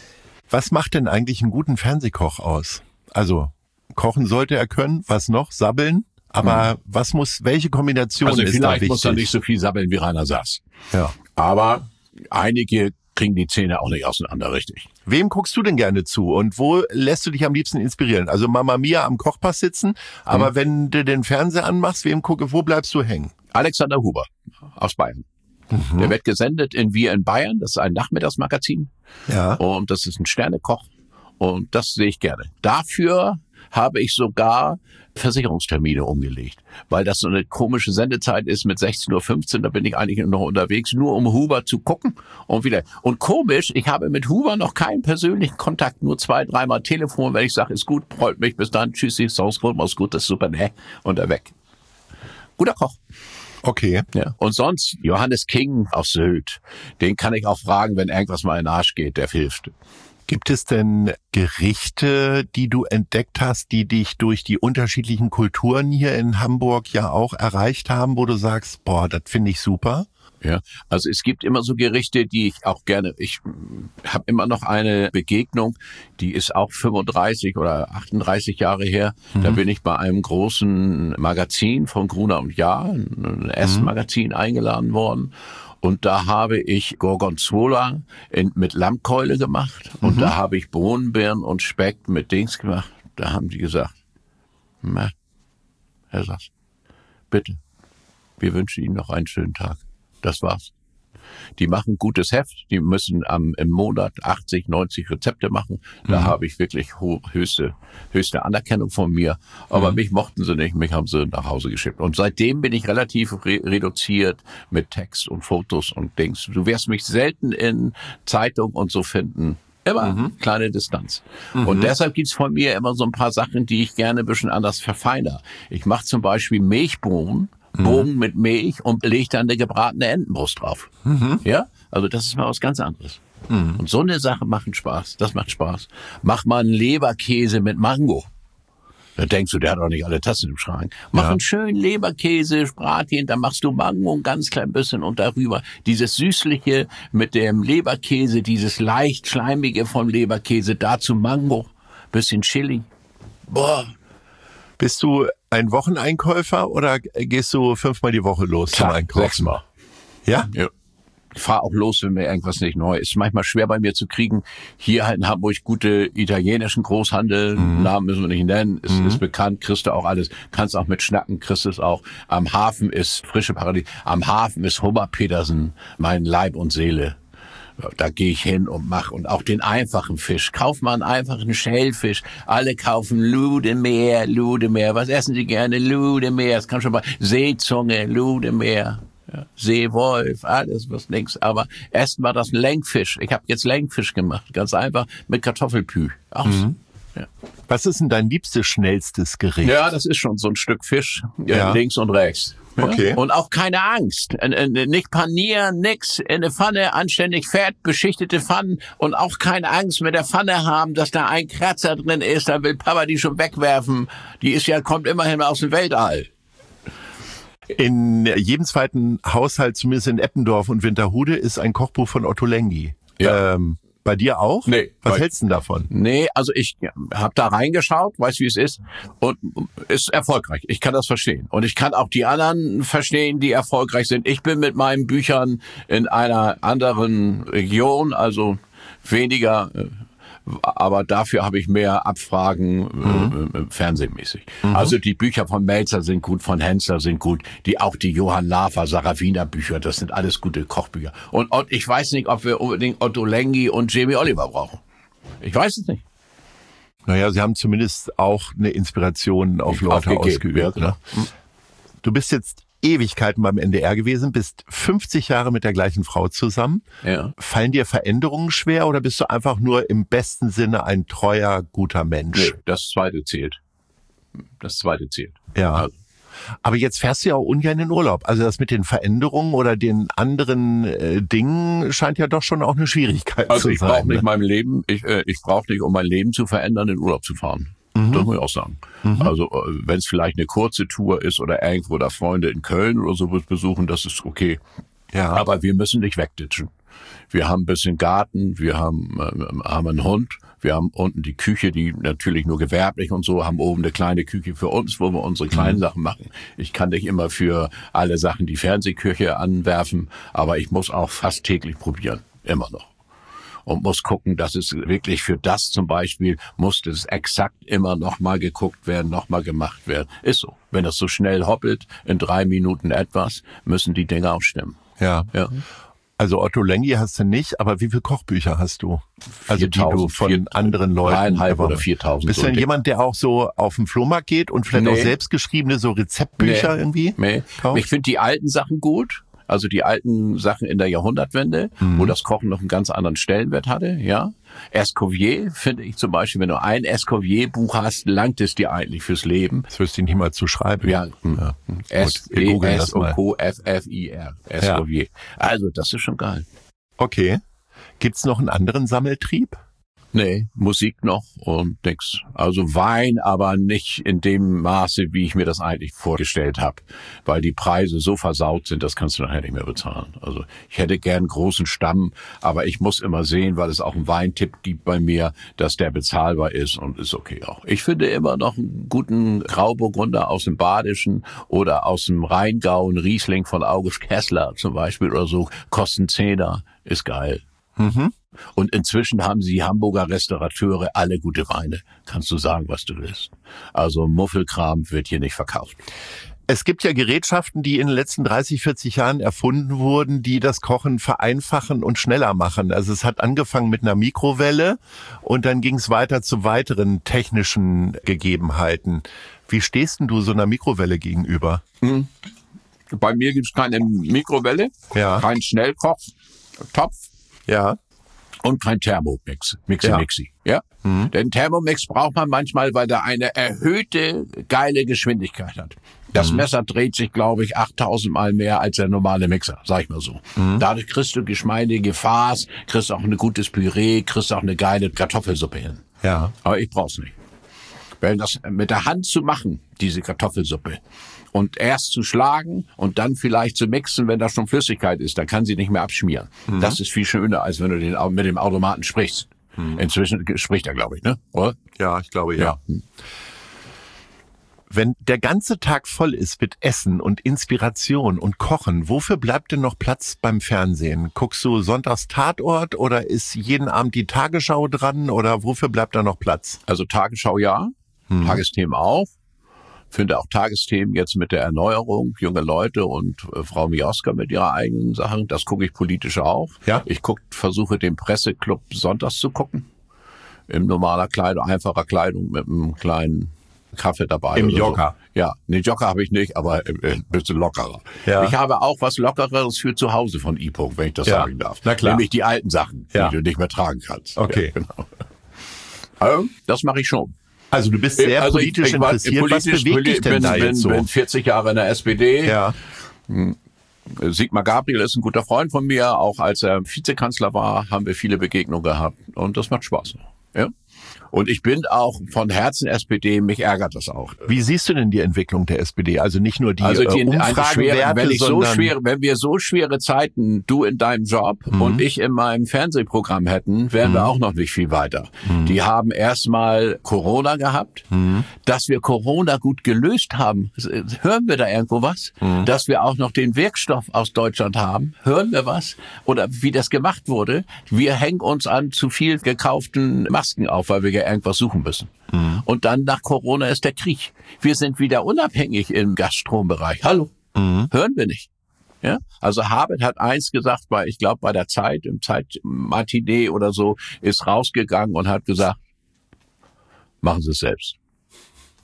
Was macht denn eigentlich einen guten Fernsehkoch aus? Also, kochen sollte er können, was noch? Sabbeln? Aber mhm. was muss, welche Kombination also ist da wichtig? vielleicht muss er nicht so viel sabbeln wie Rainer Sass. Ja. Aber einige kriegen die Zähne auch nicht auseinander, richtig. Wem guckst du denn gerne zu und wo lässt du dich am liebsten inspirieren? Also Mama Mia am Kochpass sitzen, aber mhm. wenn du den Fernseher anmachst, wem gucke, wo bleibst du hängen? Alexander Huber aus Bayern. Mhm. Der wird gesendet in Wir in Bayern, das ist ein Nachmittagsmagazin. Ja. Und das ist ein Sternekoch und das sehe ich gerne. Dafür habe ich sogar Versicherungstermine umgelegt, weil das so eine komische Sendezeit ist mit sechzehn Uhr fünfzehn, da bin ich eigentlich noch unterwegs, nur um Huber zu gucken und wieder. Und komisch, ich habe mit Huber noch keinen persönlichen Kontakt, nur zwei, dreimal Telefon, wenn ich sage, ist gut, freut mich, bis dann, tschüssi, Sauce, mach's gut, das ist super, ne, und er weg. Guter Koch. Okay. Ja. Und sonst Johannes King aus Sylt, den kann ich auch fragen, wenn irgendwas mal in den Arsch geht, der hilft. Gibt es denn Gerichte, die du entdeckt hast, die dich durch die unterschiedlichen Kulturen hier in Hamburg ja auch erreicht haben, wo du sagst, boah, das finde ich super? Ja, also es gibt immer so Gerichte, die ich auch gerne, ich habe immer noch eine Begegnung, die ist auch fünfunddreißig oder achtunddreißig Jahre her. Mhm. Da bin ich bei einem großen Magazin von Gruner und Jahr, ein Essmagazin, mhm. eingeladen worden. Und da habe ich Gorgonzola in, mit Lammkeule gemacht. Und mhm. da habe ich Bohnenbeeren und Speck mit Dings gemacht. Da haben die gesagt, na, Herr Sass, bitte, wir wünschen Ihnen noch einen schönen Tag. Das war's. Die machen gutes Heft, die müssen am, im Monat achtzig, neunzig Rezepte machen. Da mhm. habe ich wirklich ho- höchste, höchste Anerkennung von mir. Aber mhm. mich mochten sie nicht, mich haben sie nach Hause geschickt. Und seitdem bin ich relativ re- reduziert mit Text und Fotos und Dings. Du wirst mich selten in Zeitung und so finden. Immer mhm. kleine Distanz. Mhm. Und deshalb gibt's von mir immer so ein paar Sachen, die ich gerne ein bisschen anders verfeiner. Ich mache zum Beispiel Milchbohnen, Bogen mhm. mit Milch und lege dann eine gebratene Entenbrust drauf. Mhm. Ja, also das ist mal was ganz anderes. Mhm. Und so eine Sache macht Spaß. Das macht Spaß. Mach mal einen Leberkäse mit Mango. Da denkst du, der hat auch nicht alle Tassen im Schrank. Mach ja. einen schönen Leberkäse, Bratchen, dann machst du Mango ein ganz klein bisschen und darüber dieses Süßliche mit dem Leberkäse, dieses leicht Schleimige vom Leberkäse, dazu Mango, bisschen Chili. Boah. Bist du ein Wocheneinkäufer oder gehst du fünfmal die Woche los Klar, zum Einkaufen? Sechsmal. Ja? Ja. Ich fahre auch los, wenn mir irgendwas nicht neu ist. Ist manchmal schwer bei mir zu kriegen. Hier halt in Hamburg gute italienischen Großhandel. Mhm. Namen müssen wir nicht nennen. Ist, mhm. ist bekannt. Kriegst du auch alles. Kannst auch mit Schnacken, kriegst es auch. Am Hafen ist frische Paradies. Am Hafen ist Hummer Petersen, mein Leib und Seele. Da gehe ich hin und mache. Und auch den einfachen Fisch. Kauf mal einen einfachen Schellfisch. Alle kaufen Ludemeer, Ludemeer. Was essen Sie gerne? Ludemeer. Das kann schon mal Seezunge, Ludemeer. Ja, Seewolf, alles was nix. Aber erst mal das Lenkfisch. Ich habe jetzt Lenkfisch gemacht. Ganz einfach mit Kartoffelpü. Auch mhm. ja. Was ist denn dein liebstes, schnellstes Gericht? Ja, das ist schon so ein Stück Fisch. Ja, ja. Links und rechts. Ja? Okay. Und auch keine Angst. Nicht panieren, nix. In der Pfanne anständig fett, beschichtete Pfannen. Und auch keine Angst mit der Pfanne haben, dass da ein Kratzer drin ist. Da will Papa die schon wegwerfen. Die ist ja, kommt immerhin aus dem Weltall. In jedem zweiten Haushalt, zumindest in Eppendorf und Winterhude, ist ein Kochbuch von Otto Lengi. Ja. Ähm, bei dir auch? Nee. Was bei, hältst du denn davon? Nee, also ich habe da reingeschaut, weiß wie es ist und ist erfolgreich. Ich kann das verstehen. Und ich kann auch die anderen verstehen, die erfolgreich sind. Ich bin mit meinen Büchern in einer anderen Region, also weniger... aber dafür habe ich mehr Abfragen mhm. äh, fernsehmäßig. Mhm. Also die Bücher von Melzer sind gut, von Hensler sind gut, die auch die Johann Lafer, Sarafina Bücher, das sind alles gute Kochbücher. Und ich weiß nicht, ob wir unbedingt Otto Lengi und Jamie Oliver brauchen. Ich weiß es nicht. Naja, sie haben zumindest auch eine Inspiration auf Leute ausgeübt. Ja, ne? Du bist jetzt Ewigkeiten beim N D R gewesen, bist fünfzig Jahre mit der gleichen Frau zusammen. Ja. Fallen dir Veränderungen schwer oder bist du einfach nur im besten Sinne ein treuer, guter Mensch? Nee, das zweite zählt. Das zweite zählt. Ja. Also, Aber jetzt fährst du ja auch ungern in Urlaub. Also das mit den Veränderungen oder den anderen äh, Dingen scheint ja doch schon auch eine Schwierigkeit also zu ich sein. brauche nicht ne? mein Leben, ich, äh, ich brauche nicht, um mein Leben zu verändern, in Urlaub zu fahren. Mhm. Das muss ich auch sagen. Mhm. Also äh, wenn es vielleicht eine kurze Tour ist oder irgendwo da Freunde in Köln oder so besuchen, das ist okay. Ja. Aber wir müssen nicht wegditschen. Wir haben ein bisschen Garten, wir haben, äh, haben einen Hund, wir haben unten die Küche, die natürlich nur gewerblich und so, haben oben eine kleine Küche für uns, wo wir unsere kleinen mhm. Sachen machen. Ich kann nicht immer für alle Sachen die Fernsehküche anwerfen, aber ich muss auch fast täglich probieren. Immer noch. Und muss gucken, dass es wirklich für das zum Beispiel, muss das exakt immer nochmal geguckt werden, nochmal gemacht werden. Ist so. Wenn das so schnell hoppelt, in drei Minuten etwas, müssen die Dinge auch stimmen. Ja. Ja. Also Otto Lengi hast du nicht, aber wie viele Kochbücher hast du? Also die du von vier, anderen Leuten... Dreieinhalb oder viertausend. Bist du denn jemand, der auch so auf den Flohmarkt geht und vielleicht nee. auch selbstgeschriebene so Rezeptbücher nee. irgendwie Nee. kauft? Ich finde die alten Sachen gut. Also die alten Sachen in der Jahrhundertwende, mhm. wo das Kochen noch einen ganz anderen Stellenwert hatte, ja. Escoffier finde ich zum Beispiel, wenn du ein Escoffier-Buch hast, langt es dir eigentlich fürs Leben. Das wirst du nicht mal zu schreiben. Ja, ja. S E S O K F F I R, Escoffier. Ja. Also das ist schon geil. Okay. Gibt's noch einen anderen Sammeltrieb? Nee, Musik noch und nix. Also Wein, aber nicht in dem Maße, wie ich mir das eigentlich vorgestellt habe. Weil die Preise so versaut sind, das kannst du nachher nicht mehr bezahlen. Also ich hätte gern großen Stamm, aber ich muss immer sehen, weil es auch einen Weintipp gibt bei mir, dass der bezahlbar ist und ist okay auch. Ich finde immer noch einen guten Grauburgunder aus dem Badischen oder aus dem Rheingau, ein Riesling von August Kessler zum Beispiel oder so, kosten Zehner, ist geil. Mhm. Und inzwischen haben sie Hamburger Restaurateure alle gute Weine. Kannst du sagen, was du willst. Also Muffelkram wird hier nicht verkauft. Es gibt ja Gerätschaften, die in den letzten dreißig, vierzig Jahren erfunden wurden, die das Kochen vereinfachen und schneller machen. Also es hat angefangen mit einer Mikrowelle und dann ging es weiter zu weiteren technischen Gegebenheiten. Wie stehst denn du so einer Mikrowelle gegenüber? Hm. Bei mir gibt's keine Mikrowelle, ja. kein Schnellkochtopf. Ja. Und kein Thermomix, Mixi-Mixi, ja. ja? Mhm. Denn Thermomix braucht man manchmal, weil der eine erhöhte, geile Geschwindigkeit hat. Das mhm. Messer dreht sich, glaube ich, achttausend Mal mehr als der normale Mixer, sag ich mal so. Mhm. Dadurch kriegst du geschmeidige Farce, kriegst auch ein gutes Püree, kriegst auch eine geile Kartoffelsuppe hin. Ja. Aber ich brauch's nicht. Weil das mit der Hand zu machen, diese Kartoffelsuppe, und erst zu schlagen und dann vielleicht zu mixen, wenn da schon Flüssigkeit ist, dann kann sie nicht mehr abschmieren. Mhm. Das ist viel schöner, als wenn du den, mit dem Automaten sprichst. Mhm. Inzwischen spricht er, glaube ich, ne? Oder? Ja, ich glaube, ja. ja. Wenn der ganze Tag voll ist mit Essen und Inspiration und Kochen, wofür bleibt denn noch Platz beim Fernsehen? Guckst du sonntags Tatort oder ist jeden Abend die Tagesschau dran oder wofür bleibt da noch Platz? Also Tagesschau ja, mhm. Tagesthemen auch. Finde auch Tagesthemen jetzt mit der Erneuerung, junge Leute und äh, Frau Mioska mit ihrer eigenen Sachen. Das gucke ich politisch auch. Ja. Ich guck, versuche den Presseclub sonntags zu gucken. In normaler Kleidung, einfacher Kleidung mit einem kleinen Kaffee dabei. Im Jogger. So. Ja, nee, Jogger habe ich nicht, aber äh, ein bisschen lockerer. Ja. Ich habe auch was Lockereres für zu Hause von I-Punkt, wenn ich das ja. sagen darf. Na klar. Nämlich die alten Sachen, ja. die du nicht mehr tragen kannst. Okay. Ja, genau. Also, das mache ich schon. Also du bist sehr also politisch ich, ich war, interessiert. Politisch, Was bewegt dich denn bin, da bin, jetzt so? Ich bin vierzig Jahre in der S P D. Ja. Sigmar Gabriel ist ein guter Freund von mir. Auch als er Vizekanzler war, haben wir viele Begegnungen gehabt. Und das macht Spaß. Ja. Und ich bin auch von Herzen S P D, mich ärgert das auch. Wie siehst du denn die Entwicklung der S P D? Also nicht nur die, also die äh, Umfragewerte, wenn ich so sondern schwere, wenn wir so schwere Zeiten, du in deinem Job mhm. und ich in meinem Fernsehprogramm hätten, wären mhm. wir auch noch nicht viel weiter. Mhm. Die haben erstmal Corona gehabt. Mhm. Dass wir Corona gut gelöst haben, hören wir da irgendwo was? Mhm. Dass wir auch noch den Wirkstoff aus Deutschland haben, hören wir was? Oder wie das gemacht wurde? Wir hängen uns an zu viel gekauften Masken auf, weil wir ja irgendwas suchen müssen. Mhm. Und dann nach Corona ist der Krieg. Wir sind wieder unabhängig im Gasstrombereich. Hallo? Mhm. Hören wir nicht. Ja? Also Habeck hat eins gesagt, bei, ich glaube bei der Zeit, im Zeit-Matinee oder so, ist rausgegangen und hat gesagt, machen Sie es selbst.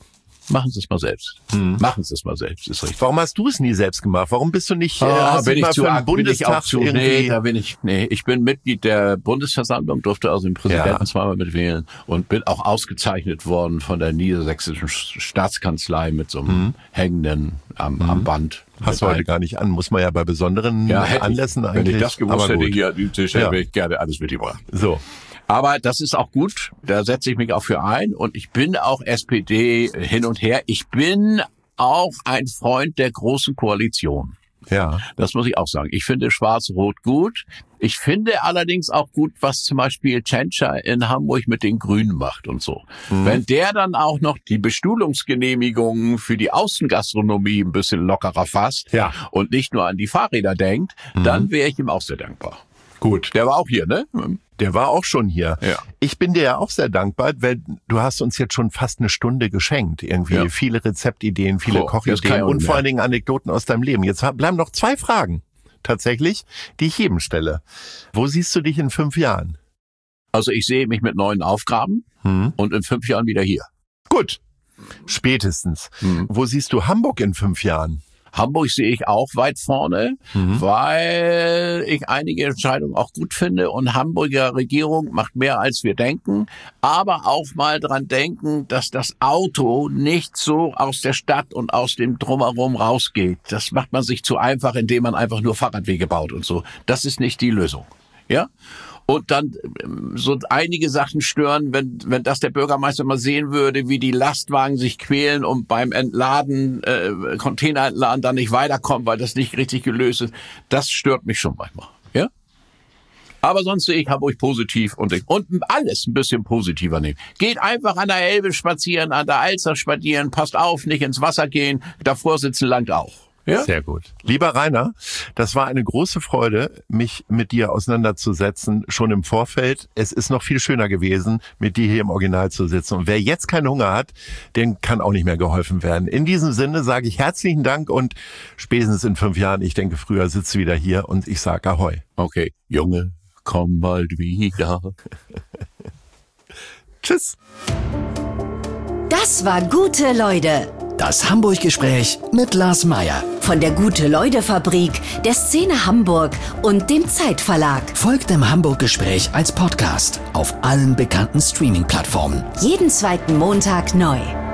Machen Sie es mal selbst. Hm. Machen Sie es mal selbst, ist richtig. Warum hast du es nie selbst gemacht? Warum bist du nicht, äh, ah, hast bin du mal ich zu für einen arg, bin ich Bundestag auch zu, irgendwie? nee, da bin ich, nee, ich bin Mitglied der Bundesversammlung, durfte also den Präsidenten ja. zweimal mitwählen und bin auch ausgezeichnet worden von der niedersächsischen Staatskanzlei mit so einem hm. hängenden am, hm. am Band. Hast du heute gar nicht an, muss man ja bei besonderen ja, Anlässen ich, eigentlich. Wenn ich das gewusst aber hätte, gut. hier die Tische, ja. hätte ich gerne alles mitgebracht. So. Aber das ist auch gut, da setze ich mich auch für ein und ich bin auch S P D hin und her. Ich bin auch ein Freund der großen Koalition. Ja. Das muss ich auch sagen. Ich finde Schwarz-Rot gut. Ich finde allerdings auch gut, was zum Beispiel Tschentscher in Hamburg mit den Grünen macht und so. Mhm. Wenn der dann auch noch die Bestuhlungsgenehmigungen für die Außengastronomie ein bisschen lockerer fasst ja. und nicht nur an die Fahrräder denkt, mhm. dann wäre ich ihm auch sehr dankbar. Gut. Der war auch hier, ne? Der war auch schon hier. Ja. Ich bin dir ja auch sehr dankbar, weil du hast uns jetzt schon fast eine Stunde geschenkt. Irgendwie ja. viele Rezeptideen, viele oh, Kochideen und vor allen Dingen Anekdoten aus deinem Leben. Jetzt bleiben noch zwei Fragen tatsächlich, die ich jedem stelle. Wo siehst du dich in fünf Jahren? Also ich sehe mich mit neuen Aufgaben hm. und in fünf Jahren wieder hier. Gut. Spätestens. Hm. Wo siehst du Hamburg in fünf Jahren? Hamburg sehe ich auch weit vorne, mhm. weil ich einige Entscheidungen auch gut finde und Hamburger Regierung macht mehr als wir denken, aber auch mal dran denken, dass das Auto nicht so aus der Stadt und aus dem Drumherum rausgeht. Das macht man sich zu einfach, indem man einfach nur Fahrradwege baut und so. Das ist nicht die Lösung. Ja? Und dann so einige Sachen stören, wenn wenn das der Bürgermeister mal sehen würde, wie die Lastwagen sich quälen und beim Entladen, äh, Container entladen, dann nicht weiterkommen, weil das nicht richtig gelöst ist. Das stört mich schon manchmal. Ja. Aber sonst sehe ich Hamburg positiv und, und alles ein bisschen positiver nehmen. Geht einfach an der Elbe spazieren, an der Alster spazieren, passt auf, nicht ins Wasser gehen, davor sitzen langt auch. Ja? Sehr gut. Lieber Rainer, das war eine große Freude, mich mit dir auseinanderzusetzen, schon im Vorfeld. Es ist noch viel schöner gewesen, mit dir hier im Original zu sitzen. Und wer jetzt keinen Hunger hat, dem kann auch nicht mehr geholfen werden. In diesem Sinne sage ich herzlichen Dank und spätestens in fünf Jahren, ich denke früher, sitzt du wieder hier und ich sage Ahoi. Okay, Junge, komm bald wieder. Tschüss. Das war Gute Leute. Das Hamburg-Gespräch mit Lars Meier. Von der Gute-Leute-Fabrik, der Szene Hamburg und dem Zeitverlag. Folgt dem Hamburg-Gespräch als Podcast auf allen bekannten Streaming-Plattformen. Jeden zweiten Montag neu.